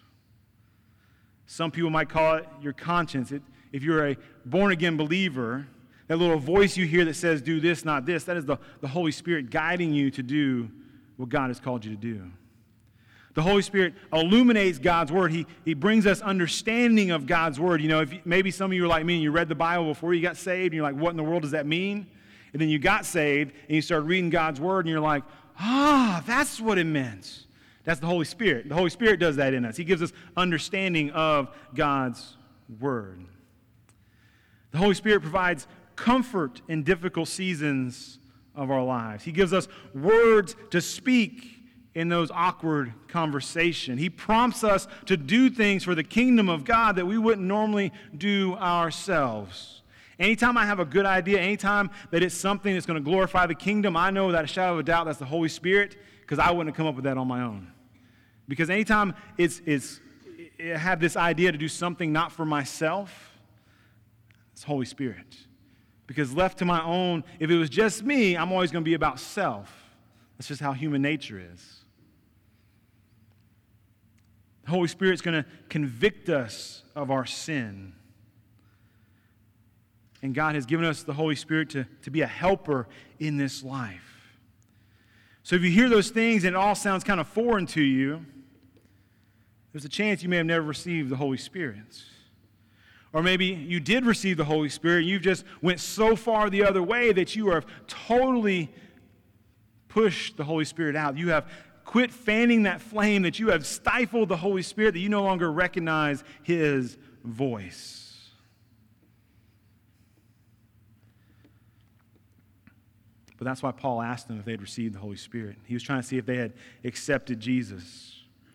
Some people might call it your conscience. If you're a born-again believer, that little voice you hear that says, do this, not this, that is the Holy Spirit guiding you to do what God has called you to do. The Holy Spirit illuminates God's Word. He brings us understanding of God's Word. If maybe some of you are like me and you read the Bible before you got saved, and you're like, what in the world does that mean? And then you got saved, and you started reading God's Word, and you're like, that's what it meant. That's the Holy Spirit. The Holy Spirit does that in us. He gives us understanding of God's Word. The Holy Spirit provides comfort in difficult seasons of our lives. He gives us words to speak in those awkward conversations. He prompts us to do things for the kingdom of God that we wouldn't normally do ourselves. Anytime I have a good idea, anytime that it's something that's going to glorify the kingdom, I know without a shadow of a doubt that's the Holy Spirit, because I wouldn't have come up with that on my own. Because anytime I have this idea to do something not for myself, it's Holy Spirit. Because left to my own, if it was just me, I'm always going to be about self. That's just how human nature is. The Holy Spirit's going to convict us of our sin. And God has given us the Holy Spirit to be a helper in this life. So if you hear those things and it all sounds kind of foreign to you, there's a chance you may have never received the Holy Spirit. Or maybe you did receive the Holy Spirit, and you've just went so far the other way that you have totally pushed the Holy Spirit out. You have quit fanning that flame, that you have stifled the Holy Spirit, that you no longer recognize His voice. But that's why Paul asked them if they'd received the Holy Spirit. He was trying to see if they had accepted Jesus.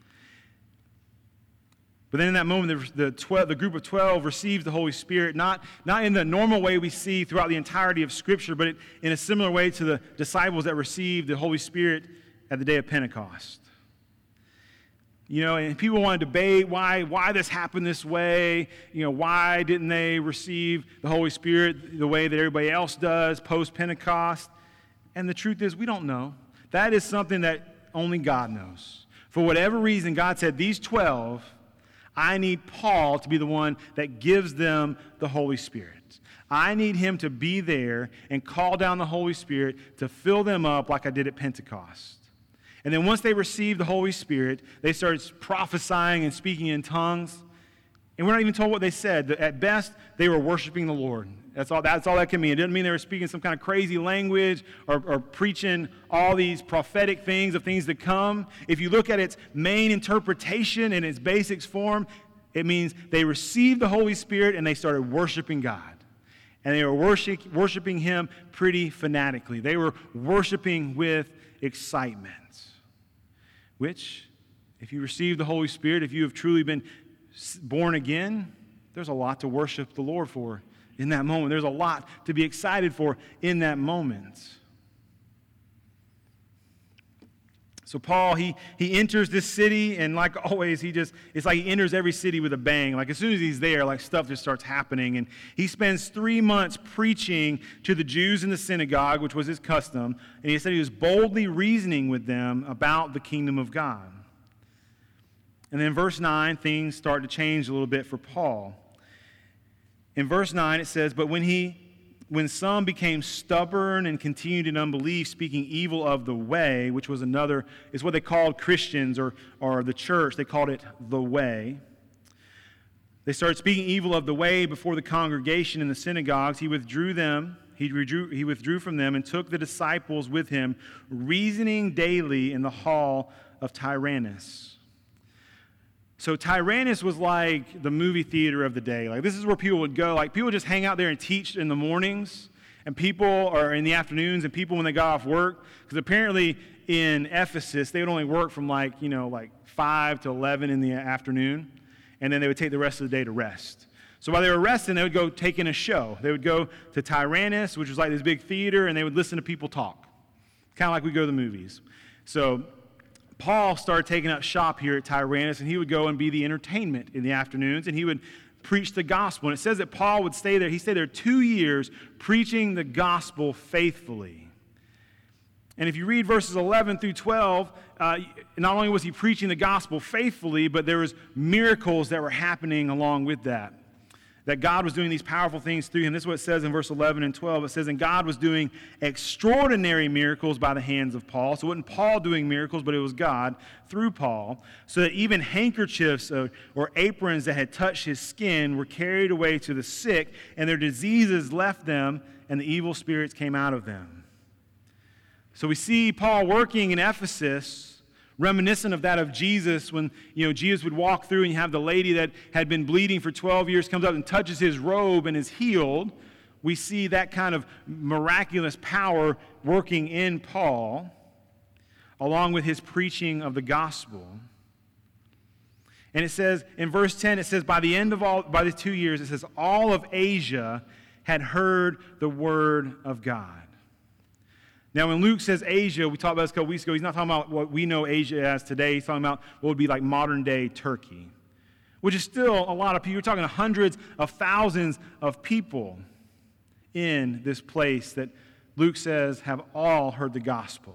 But then in that moment, the group of 12 receives the Holy Spirit, not in the normal way we see throughout the entirety of Scripture, but in a similar way to the disciples that received the Holy Spirit at the day of Pentecost. You know, and people want to debate why this happened this way. You know, why didn't they receive the Holy Spirit the way that everybody else does post-Pentecost? And the truth is, we don't know. That is something that only God knows. For whatever reason, God said, these 12... I need Paul to be the one that gives them the Holy Spirit. I need him to be there and call down the Holy Spirit to fill them up like I did at Pentecost. And then once they received the Holy Spirit, they started prophesying and speaking in tongues. And we're not even told what they said. At best, they were worshiping the Lord. That's all that can mean. It doesn't mean they were speaking some kind of crazy language or preaching all these prophetic things of things to come. If you look at its main interpretation in its basics form, it means they received the Holy Spirit and they started worshiping God. And they were worshiping Him pretty fanatically. They were worshiping with excitement. Which, if you receive the Holy Spirit, if you have truly been born again, there's a lot to worship the Lord for in that moment. There's a lot to be excited for in that moment. So Paul, he enters this city, and like always, it's like he enters every city with a bang. Like as soon as he's there, like stuff just starts happening. And he spends 3 months preaching to the Jews in the synagogue, which was his custom. And he said he was boldly reasoning with them about the kingdom of God. And then in verse 9, things start to change a little bit for Paul. In verse 9, it says, "But when some became stubborn and continued in unbelief, speaking evil of the way," which was is what they called Christians or the church. They called it the way. They started speaking evil of the way before the congregation in the synagogues. He withdrew from them and took the disciples with him, reasoning daily in the hall of Tyrannus. So Tyrannus was like the movie theater of the day. Like this is where people would go. Like people would just hang out there and teach in the mornings, and people are in the afternoons, and people when they got off work, because apparently in Ephesus they would only work from like 5 to 11 in the afternoon, and then they would take the rest of the day to rest. So while they were resting, they would go take in a show. They would go to Tyrannus, which was like this big theater, and they would listen to people talk, kind of like we go to the movies. So Paul started taking up shop here at Tyrannus, and he would go and be the entertainment in the afternoons, and he would preach the gospel. And it says that Paul would stay there. He stayed there 2 years preaching the gospel faithfully. And if you read verses 11 through 12, not only was he preaching the gospel faithfully, but there was miracles that were happening along with that. That God was doing these powerful things through him. This is what it says in verse 11 and 12. It says, "And God was doing extraordinary miracles by the hands of Paul." So it wasn't Paul doing miracles, but it was God through Paul. So that even handkerchiefs or aprons that had touched his skin were carried away to the sick, and their diseases left them, and the evil spirits came out of them. So we see Paul working in Ephesus, reminiscent of that of Jesus, when Jesus would walk through and you have the lady that had been bleeding for 12 years comes up and touches his robe and is healed. We see that kind of miraculous power working in Paul, along with his preaching of the gospel. And it says in verse 10, it says by the 2 years, it says all of Asia had heard the word of God. Now, when Luke says Asia, we talked about this a couple weeks ago, he's not talking about what we know Asia as today. He's talking about what would be like modern-day Turkey, which is still a lot of people. You're talking hundreds of thousands of people in this place that Luke says have all heard the gospel.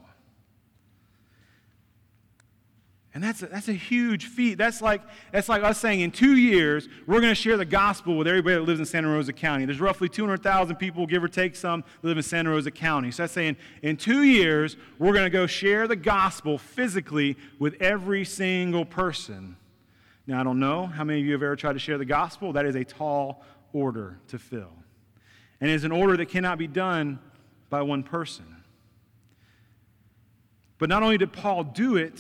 And that's a huge feat. That's like us saying in 2 years, we're going to share the gospel with everybody that lives in Santa Rosa County. There's roughly 200,000 people, give or take some, that live in Santa Rosa County. So that's saying in 2 years, we're going to go share the gospel physically with every single person Now, I don't know how many of you have ever tried to share the gospel. That is a tall order to fill. And it's an order that cannot be done by one person. But not only did Paul do it,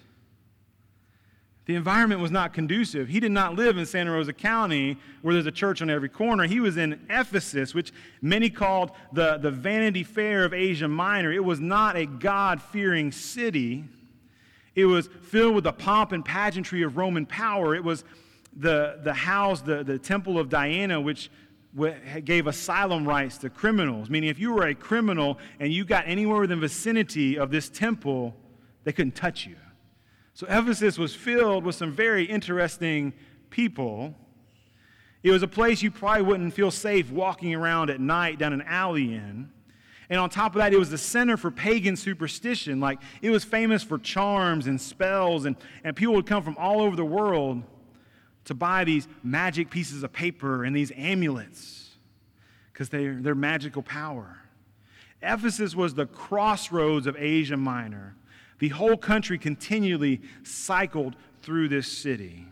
the environment was not conducive. He did not live in Santa Rosa County where there's a church on every corner. He was in Ephesus, which many called the Vanity Fair of Asia Minor. It was not a God-fearing city. It was filled with the pomp and pageantry of Roman power. It was the house, the temple of Diana, which gave asylum rights to criminals. Meaning if you were a criminal and you got anywhere within the vicinity of this temple, they couldn't touch you. So Ephesus was filled with some very interesting people. It was a place you probably wouldn't feel safe walking around at night down an alley in. And on top of that, it was the center for pagan superstition. Like, it was famous for charms and spells, and people would come from all over the world to buy these magic pieces of paper and these amulets because they're magical power. Ephesus was the crossroads of Asia Minor. The whole country continually cycled through this city.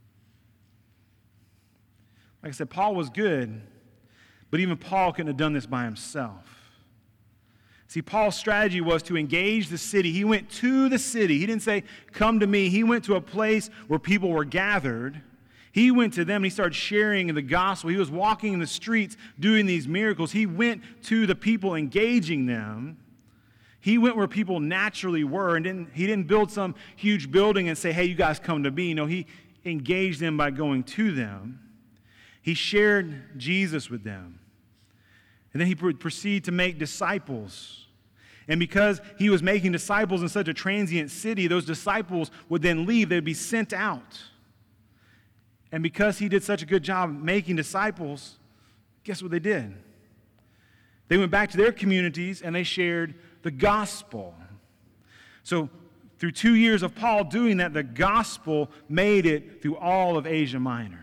Like I said, Paul was good, but even Paul couldn't have done this by himself. See, Paul's strategy was to engage the city. He went to the city. He didn't say, come to me. He went to a place where people were gathered. He went to them and he started sharing the gospel. He was walking in the streets doing these miracles. He went to the people, engaging them. He went where people naturally were, and he didn't build some huge building and say, hey, you guys come to me. No, he engaged them by going to them. He shared Jesus with them. And then he would proceed to make disciples. And because he was making disciples in such a transient city, those disciples would then leave. They'd be sent out. And because he did such a good job making disciples, guess what they did? They went back to their communities and they shared the gospel. So through 2 years of Paul doing that, the gospel made it through all of Asia Minor.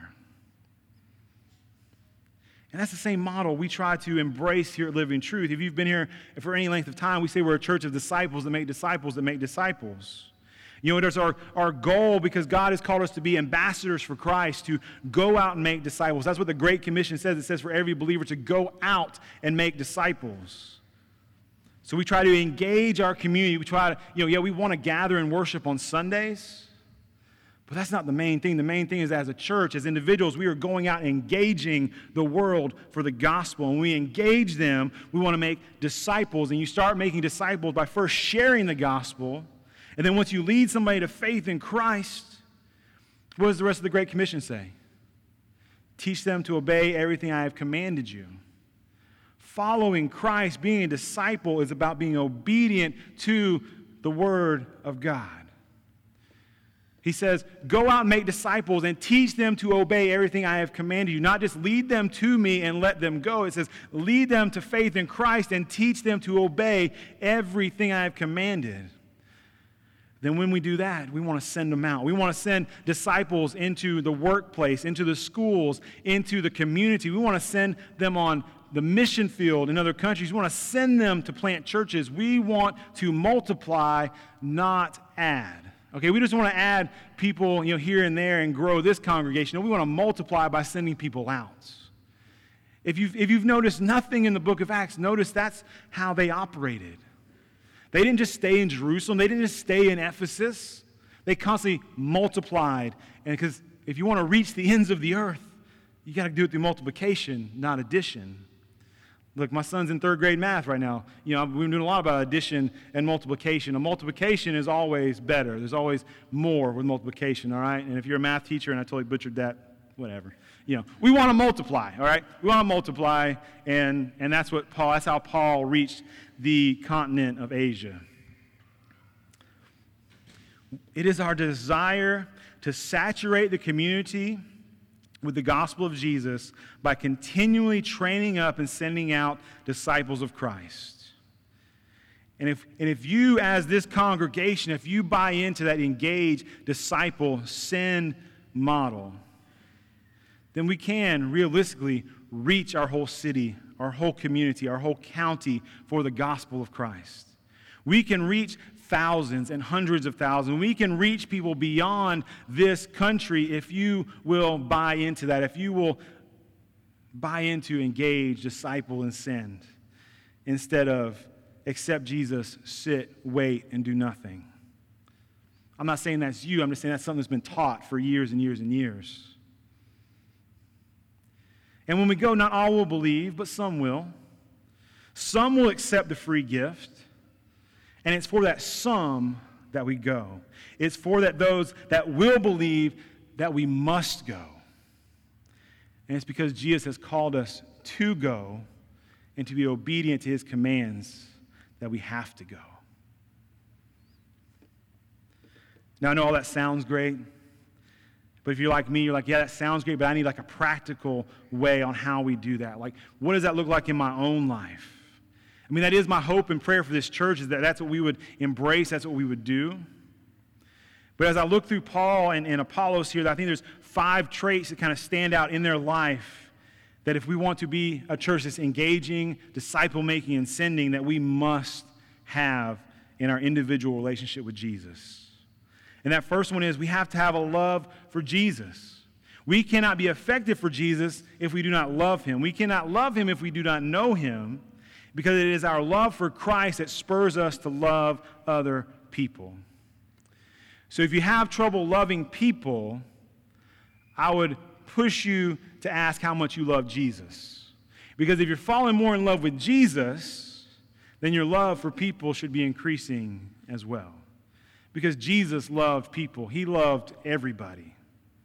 And that's the same model we try to embrace here at Living Truth. If you've been here for any length of time, we say we're a church of disciples that make disciples that make disciples. You know, there's our goal, because God has called us to be ambassadors for Christ, to go out and make disciples. That's what the Great Commission says. It says for every believer to go out and make disciples. So we try to engage our community. We try to, we want to gather and worship on Sundays, but that's not the main thing. The main thing is, as a church, as individuals, we are going out and engaging the world for the gospel. And when we engage them, we want to make disciples. And you start making disciples by first sharing the gospel. And then once you lead somebody to faith in Christ, what does the rest of the Great Commission say? Teach them to obey everything I have commanded you. Following Christ, being a disciple, is about being obedient to the Word of God. He says, go out and make disciples and teach them to obey everything I have commanded you. Not just lead them to me and let them go. It says, lead them to faith in Christ and teach them to obey everything I have commanded. Then when we do that, we want to send them out. We want to send disciples into the workplace, into the schools, into the community. We want to send them on the mission field in other countries. We want to send them to plant churches. We want to multiply, not add. Okay, we just want to add people, here and there and grow this congregation. No, we want to multiply by sending people out. If you've noticed nothing in the book of Acts, notice that's how they operated. They didn't just stay in Jerusalem. They didn't just stay in Ephesus. They constantly multiplied. And because if you want to reach the ends of the earth, you got to do it through multiplication, not addition. Look, my son's in third grade math right now. We've been doing a lot about addition and multiplication. A multiplication is always better. There's always more with multiplication, all right? And if you're a math teacher and I totally butchered that, whatever. We want to multiply, all right? We want to multiply, and that's how Paul reached the continent of Asia. It is our desire to saturate the community with the gospel of Jesus by continually training up and sending out disciples of Christ. And if you, as this congregation, if you buy into that engage, disciple, send model, then we can realistically reach our whole city, our whole community, our whole county for the gospel of Christ. We can reach thousands and hundreds of thousands. We can reach people beyond this country if you will buy into that, if you will buy into, engage, disciple, and send, instead of accept Jesus, sit, wait, and do nothing. I'm not saying that's you. I'm just saying that's something that's been taught for years and years and years. And when we go, not all will believe, but some will. Some will accept the free gift. And it's for that some that we go. It's for those that will believe that we must go. And it's because Jesus has called us to go and to be obedient to his commands that we have to go. Now, I know all that sounds great. But if you're like me, you're like, yeah, that sounds great, but I need like a practical way on how we do that. Like, what does that look like in my own life? I mean, that is my hope and prayer for this church, is that that's what we would embrace, that's what we would do. But as I look through Paul and Apollos here, I think there's 5 traits that kind of stand out in their life that if we want to be a church that's engaging, disciple-making, and sending, that we must have in our individual relationship with Jesus. And that first one is we have to have a love for Jesus. We cannot be effective for Jesus if we do not love him. We cannot love him if we do not know him, because it is our love for Christ that spurs us to love other people. So if you have trouble loving people, I would push you to ask how much you love Jesus. Because if you're falling more in love with Jesus, then your love for people should be increasing as well. Because Jesus loved people. He loved everybody.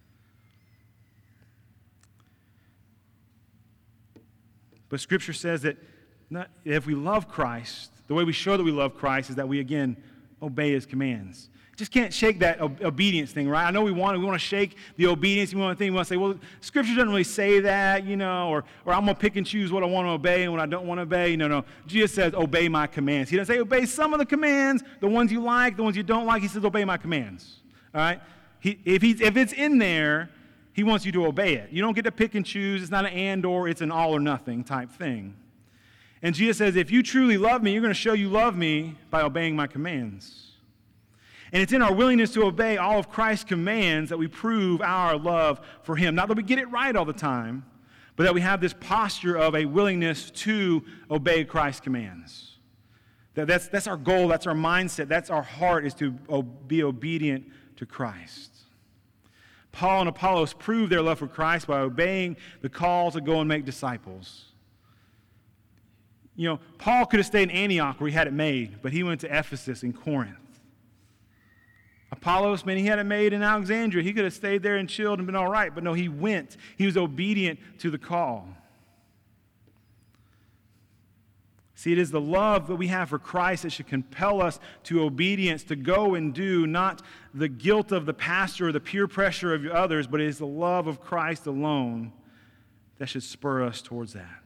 But Scripture says that if we love Christ, the way we show that we love Christ is that we, again, obey his commands. Just can't shake that obedience thing, right? I know we want to shake the obedience. We want to say, well, Scripture doesn't really say that, or I'm going to pick and choose what I want to obey and what I don't want to obey. No. Jesus says, obey my commands. He doesn't say, obey some of the commands, the ones you like, the ones you don't like. He says, obey my commands, all right? If it's in there, he wants you to obey it. You don't get to pick and choose. It's not an and or, it's an all or nothing type thing. And Jesus says, if you truly love me, you're going to show you love me by obeying my commands. And it's in our willingness to obey all of Christ's commands that we prove our love for him. Not that we get it right all the time, but that we have this posture of a willingness to obey Christ's commands. That's our goal, that's our mindset, that's our heart, is to be obedient to Christ. Paul and Apollos proved their love for Christ by obeying the call to go and make disciples. Paul could have stayed in Antioch where he had it made, but he went to Ephesus and Corinth. Apollos, man, he had it made in Alexandria. He could have stayed there and chilled and been all right, but no, he went. He was obedient to the call. See, it is the love that we have for Christ that should compel us to obedience, to go and do, not the guilt of the pastor or the peer pressure of others, but it is the love of Christ alone that should spur us towards that.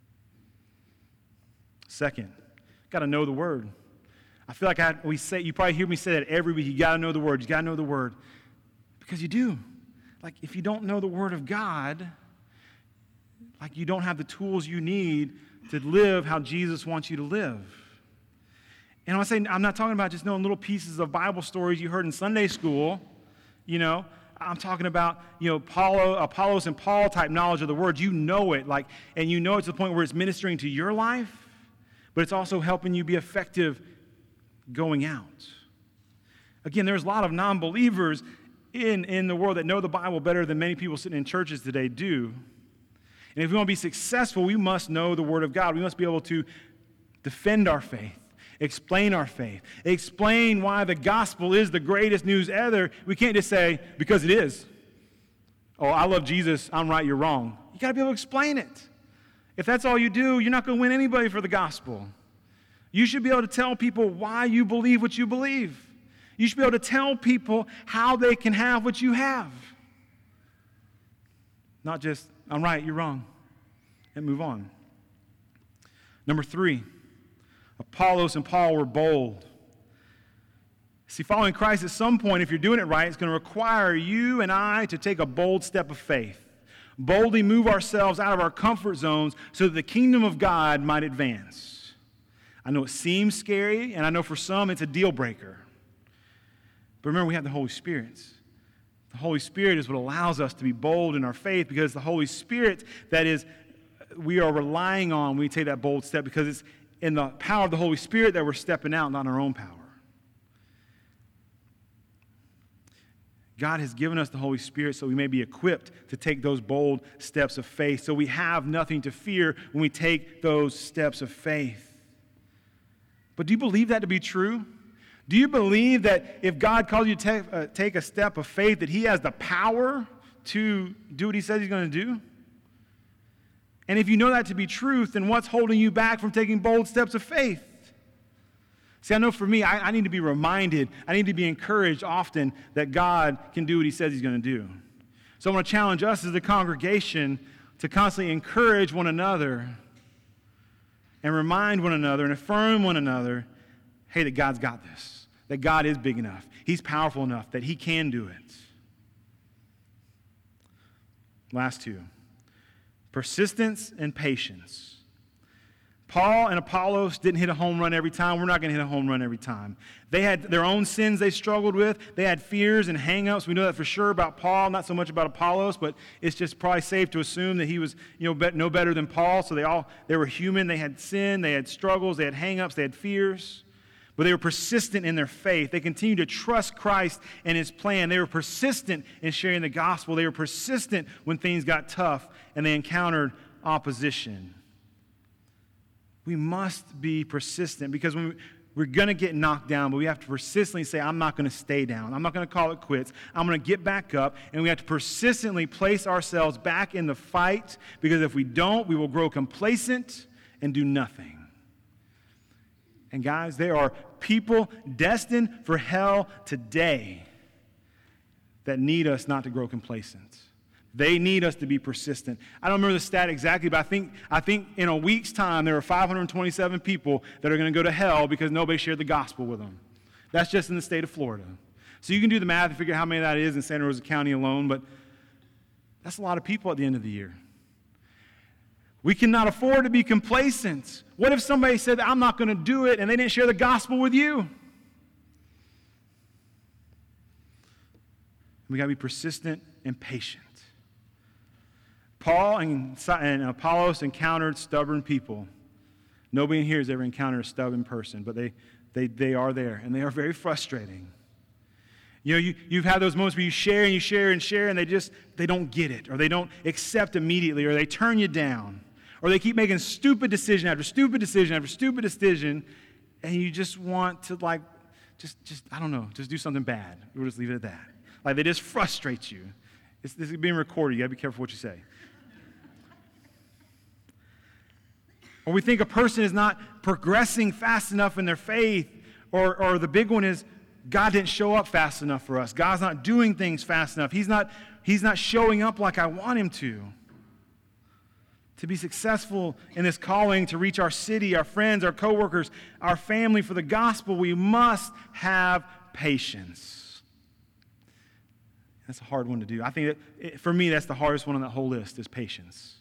Second, got to know the Word. I feel like you probably hear me say that every week. You got to know the Word. You got to know the Word. Because you do. Like, if you don't know the Word of God, like, you don't have the tools you need to live how Jesus wants you to live. And I'm not talking about just knowing little pieces of Bible stories you heard in Sunday school. I'm talking about, Apollos and Paul type knowledge of the Word. You know it, and you know it to the point where it's ministering to your life, but it's also helping you be effective going out. Again, there's a lot of non-believers in the world that know the Bible better than many people sitting in churches today do. And if we want to be successful, we must know the Word of God. We must be able to defend our faith, explain our faith, explain why the gospel is the greatest news ever. We can't just say, because it is. Oh, I love Jesus, I'm right, you're wrong. You got to be able to explain it. If that's all you do, you're not going to win anybody for the gospel. You should be able to tell people why you believe what you believe. You should be able to tell people how they can have what you have. Not just, I'm right, you're wrong, and move on. Number 3, Apollos and Paul were bold. See, following Christ at some point, if you're doing it right, it's going to require you and I to take a bold step of faith. Boldly move ourselves out of our comfort zones so that the kingdom of God might advance. I know it seems scary, and I know for some it's a deal breaker. But remember, we have the Holy Spirit. The Holy Spirit is what allows us to be bold in our faith, because the Holy Spirit that is we are relying on when we take that bold step, because it's in the power of the Holy Spirit that we're stepping out, not in our own power. God has given us the Holy Spirit so we may be equipped to take those bold steps of faith, so we have nothing to fear when we take those steps of faith. But do you believe that to be true? Do you believe that if God calls you to take a step of faith, that He has the power to do what He says He's going to do? And if you know that to be truth, then what's holding you back from taking bold steps of faith? See, I know for me, I need to be reminded, I need to be encouraged often that God can do what He says He's going to do. So I want to challenge us as a congregation to constantly encourage one another and remind one another and affirm one another, hey, that God's got this, that God is big enough, He's powerful enough, that He can do it. Last two, persistence and patience. Paul and Apollos didn't hit a home run every time. We're not going to hit a home run every time. They had their own sins they struggled with. They had fears and hang-ups. We know that for sure about Paul, not so much about Apollos, but it's just probably safe to assume that he was no better than Paul. So they were human. They had sin. They had struggles. They had hang-ups. They had fears. But they were persistent in their faith. They continued to trust Christ and His plan. They were persistent in sharing the gospel. They were persistent when things got tough and they encountered opposition. We must be persistent, because when we're going to get knocked down, but we have to persistently say, I'm not going to stay down. I'm not going to call it quits. I'm going to get back up, and we have to persistently place ourselves back in the fight, because if we don't, we will grow complacent and do nothing. And guys, there are people destined for hell today that need us not to grow complacent. They need us to be persistent. I don't remember the stat exactly, but I think in a week's time there are 527 people that are going to go to hell because nobody shared the gospel with them. That's just in the state of Florida. So you can do the math and figure out how many that is in Santa Rosa County alone, but that's a lot of people at the end of the year. We cannot afford to be complacent. What if somebody said, I'm not going to do it, and they didn't share the gospel with you? We got to be persistent and patient. Paul and Apollos encountered stubborn people. Nobody in here has ever encountered a stubborn person, but they are there, and they are very frustrating. You know, you've had those moments where you share and you share and share, and they don't get it, or they don't accept immediately, or they turn you down, or they keep making stupid decision after stupid decision after stupid decision, and you just want to just I don't know, just do something bad. We'll just leave it at that. Like, they just frustrate you. This is being recorded. You got to be careful what you say. Or we think a person is not progressing fast enough in their faith, or the big one is God didn't show up fast enough for us. God's not doing things fast enough. He's not showing up like I want Him to. To be successful in this calling to reach our city, our friends, our coworkers, our family for the gospel, we must have patience. That's a hard one to do. I think that for me, that's the hardest one on that whole list, is patience.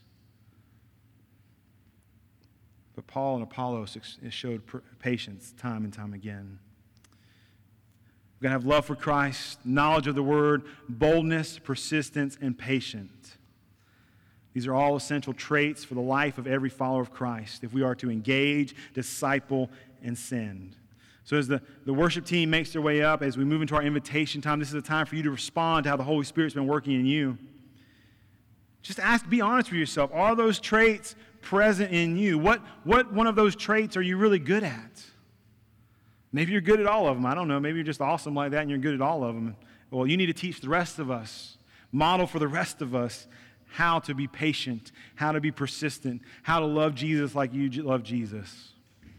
But Paul and Apollos showed patience time and time again. We're going to have love for Christ, knowledge of the Word, boldness, persistence, and patience. These are all essential traits for the life of every follower of Christ if we are to engage, disciple, and send. So as the worship team makes their way up, as we move into our invitation time, this is a time for you to respond to how the Holy Spirit's been working in you. Just be honest with yourself. Are those traits present in you? What one of those traits are you really good at? Maybe you're good at all of them. I don't know. Maybe you're just awesome like that and you're good at all of them. Well, you need to teach the rest of us, model for the rest of us how to be patient, how to be persistent, how to love Jesus like you love Jesus.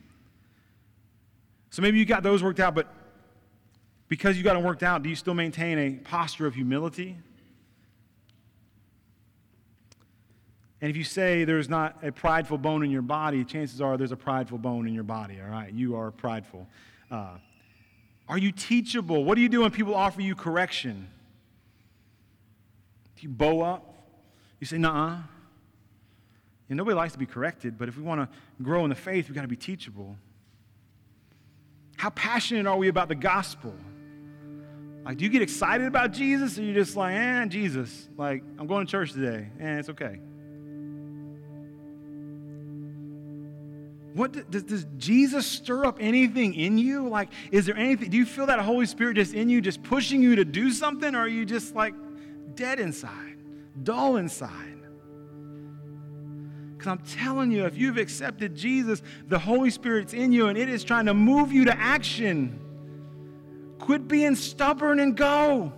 So maybe you got those worked out, but because you got them worked out, do you still maintain a posture of humility? And if you say there's not a prideful bone in your body, chances are there's a prideful bone in your body, all right? You are prideful. Are you teachable? What do you do when people offer you correction? Do you bow up? You say, nuh-uh. And nobody likes to be corrected, but if we want to grow in the faith, we've got to be teachable. How passionate are we about the gospel? Like, do you get excited about Jesus, or you just like, Jesus, like, I'm going to church today, it's okay? What does Jesus stir up anything in you? Like, is there anything, do you feel that Holy Spirit just in you, just pushing you to do something, or are you just like dead inside, dull inside? Because I'm telling you, if you've accepted Jesus, the Holy Spirit's in you and it is trying to move you to action. Quit being stubborn and go.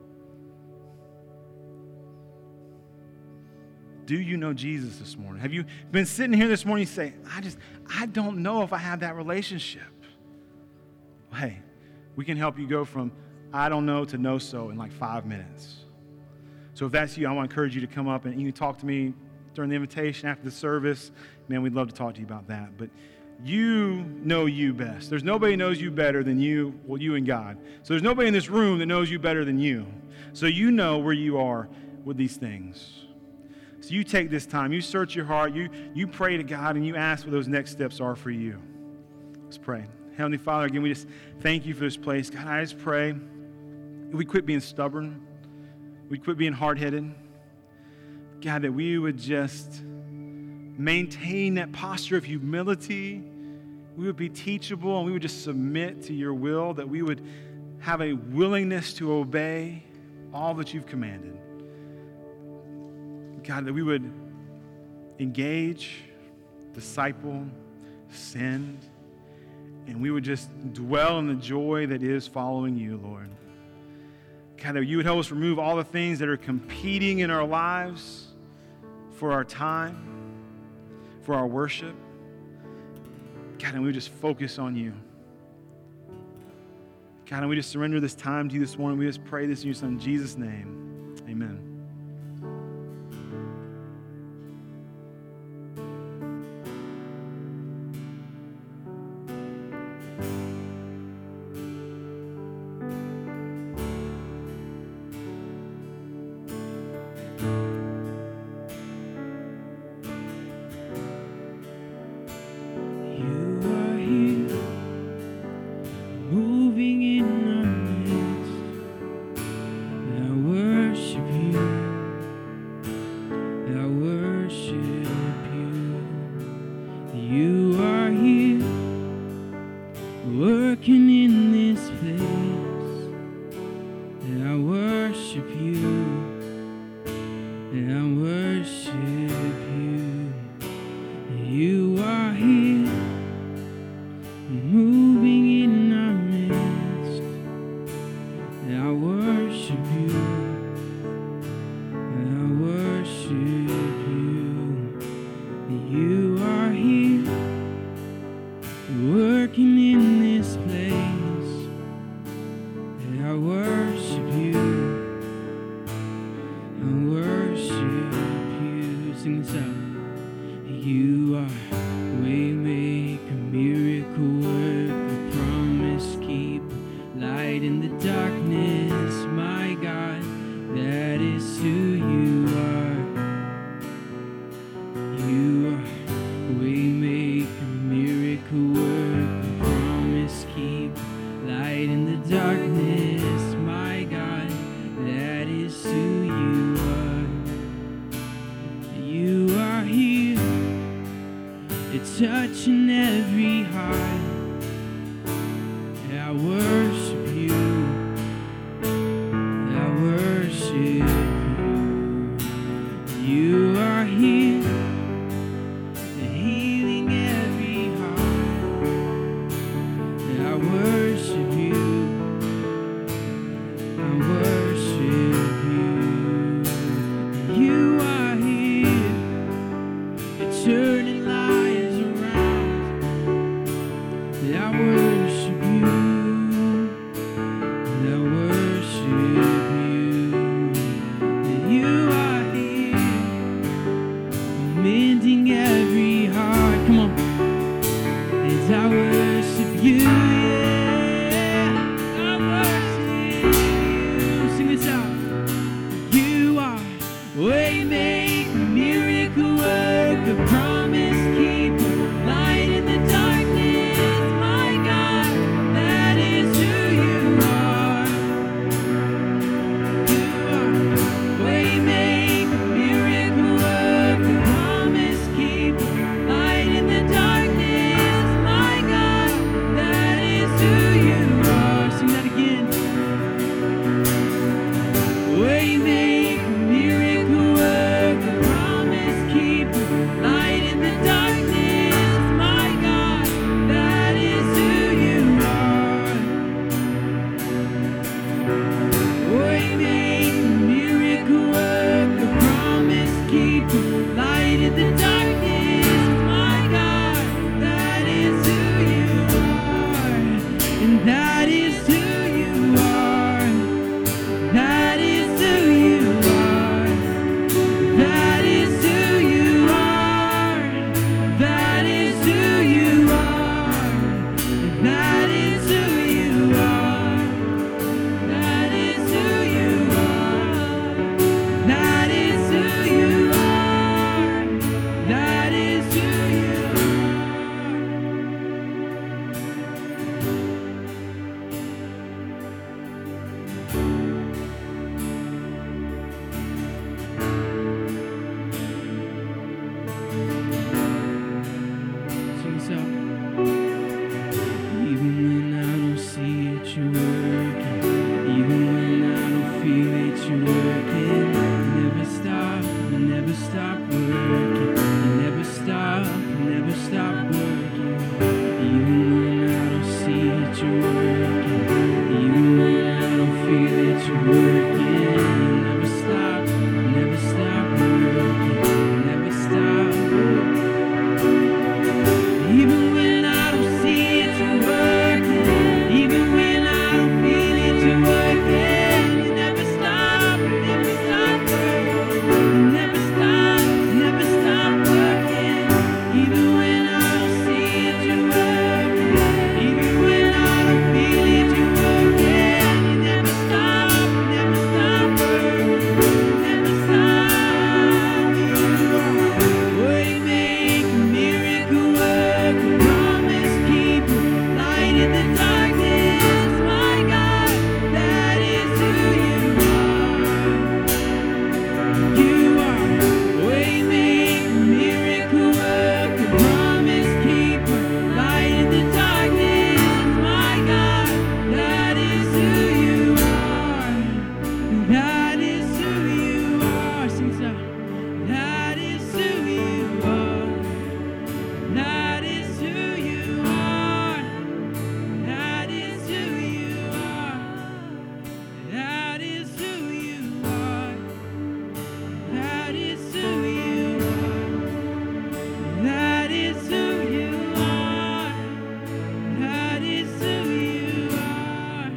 Do you know Jesus this morning? Have you been sitting here this morning and say, I don't know if I have that relationship? Well, hey, we can help you go from I don't know to know so in like 5 minutes. So if that's you, I want to encourage you to come up and you can talk to me during the invitation after the service. Man, we'd love to talk to you about that. But you know you best. There's nobody who knows you better than you, well, you and God. So there's nobody in this room that knows you better than you. So you know where you are with these things. So you take this time, you search your heart, you pray to God, and you ask what those next steps are for you. Let's pray. Heavenly Father, again, we just thank you for this place. God, I just pray that we quit being stubborn. We quit being hard-headed. God, that we would just maintain that posture of humility. We would be teachable and we would just submit to your will, that we would have a willingness to obey all that you've commanded. God, that we would engage, disciple, send, and we would just dwell in the joy that is following you, Lord. God, that you would help us remove all the things that are competing in our lives for our time, for our worship. God, and we would just focus on you. God, and we just surrender this time to you this morning. We just pray this in your Son, Jesus' name. Amen. Touching every heart, I worship you, I worship you. You are here, healing every heart, I worship you, I worship you. You are here, you're turning lives. I worship you. Waymaker, miracle worker, promise keeper, light in the darkness, my God, that is who you are, and that is who you are, that is who you are, that is who you are, that is who you are, that is who you are. That is who you are. That is who you are. That is who you are. Sing this out. Even when I don't see it, you're working. Even when I don't feel it, you're working. You never stop, you never stop working. You never stop, you never stop working. Even when I don't see it, you're working. Even when I don't feel it, you're working. You never stop, you never stop working. You never stop working. Even when I don't see it, you're working. Even when I don't feel it, you're working. You never stop working. You never stop working. Even when I don't see it, you're working. Even when I don't feel it, you're working. You never stop working. Never stop. Waymaker, miracle worker, promise keeper, light in the darkness, my God, that is who you are. You are waymaker, miracle worker, promise keeper, light in the darkness, my God, that is who you are. That is who you are. Sing it out. That is who you are. That is who you are. That is who you are. That is who you are. That is who you are. That is who you are. That is who you are.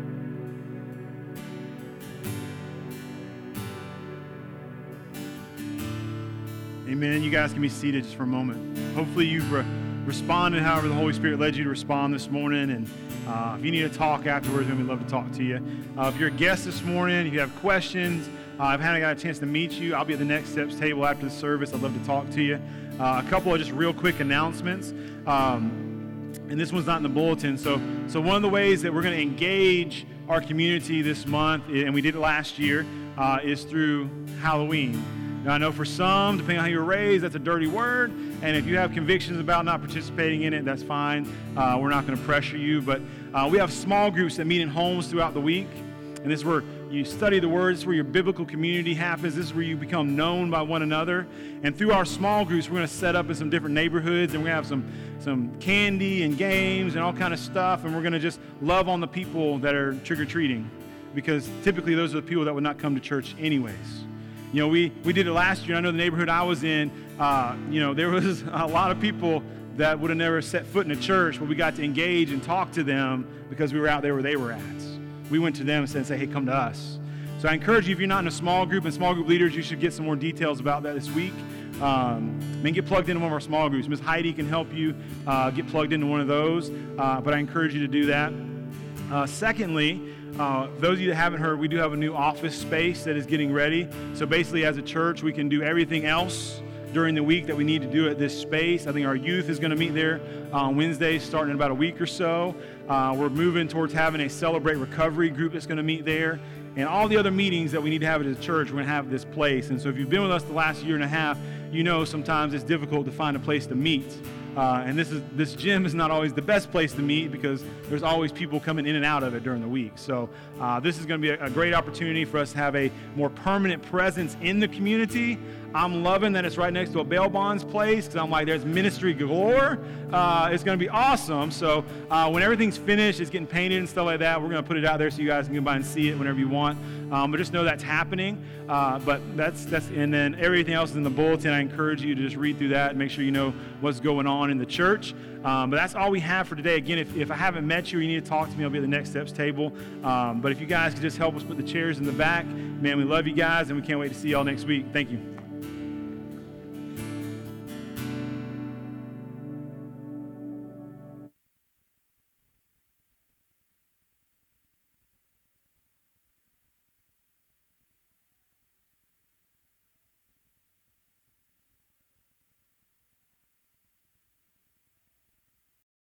Amen. You guys can be seated just for a moment. Hopefully you've responded however the Holy Spirit led you to respond this morning. And if you need to talk afterwards, we'd love to talk to you. If you're a guest this morning, if you have questions, I haven't got a chance to meet you, I'll be at the Next Steps table after the service. I'd love to talk to you. A couple of just real quick announcements. And this one's not in the bulletin. So one of the ways that we're going to engage our community this month, and we did it last year, is through Halloween. Now, I know for some, depending on how you're raised, that's a dirty word, and if you have convictions about not participating in it, that's fine. We're not going to pressure you, but we have small groups that meet in homes throughout the week, and this is where you study the Word. This is where your biblical community happens. This is where you become known by one another, and through our small groups, we're going to set up in some different neighborhoods, and we're going to have some candy and games and all kind of stuff, and we're going to just love on the people that are trick-or-treating, because typically those are the people that would not come to church anyways. You know, we did it last year. I know the neighborhood I was in, there was a lot of people that would have never set foot in a church, but we got to engage and talk to them because we were out there where they were at. We went to them and said, hey, come to us. So I encourage you, if you're not in a small group and small group leaders, you should get some more details about that this week. Get plugged into one of our small groups. Ms. Heidi can help you get plugged into one of those, but I encourage you to do that. Secondly, those of you that haven't heard, we do have a new office space that is getting ready. So basically, as a church, we can do everything else during the week that we need to do at this space. I think our youth is going to meet there on Wednesdays, starting in about a week or so. We're moving towards having a Celebrate Recovery group that's going to meet there. And all the other meetings that we need to have at the church, we're going to have this place. And so if you've been with us the last year and a half, you know sometimes it's difficult to find a place to meet. And this gym is not always the best place to meet because there's always people coming in and out of it during the week. So this is going to be a great opportunity for us to have a more permanent presence in the community. I'm loving that it's right next to a bail bonds place because I'm like, there's ministry galore. It's going to be awesome. So when everything's finished, it's getting painted and stuff like that, we're going to put it out there so you guys can go by and see it whenever you want. But just know that's happening. But that's and then everything else is in the bulletin. I encourage you to just read through that and make sure you know what's going on in the church. But that's all we have for today. Again, if I haven't met you, you need to talk to me. I'll be at the Next Steps table. But if you guys could just help us put the chairs in the back, man, we love you guys, and we can't wait to see y'all next week. Thank you.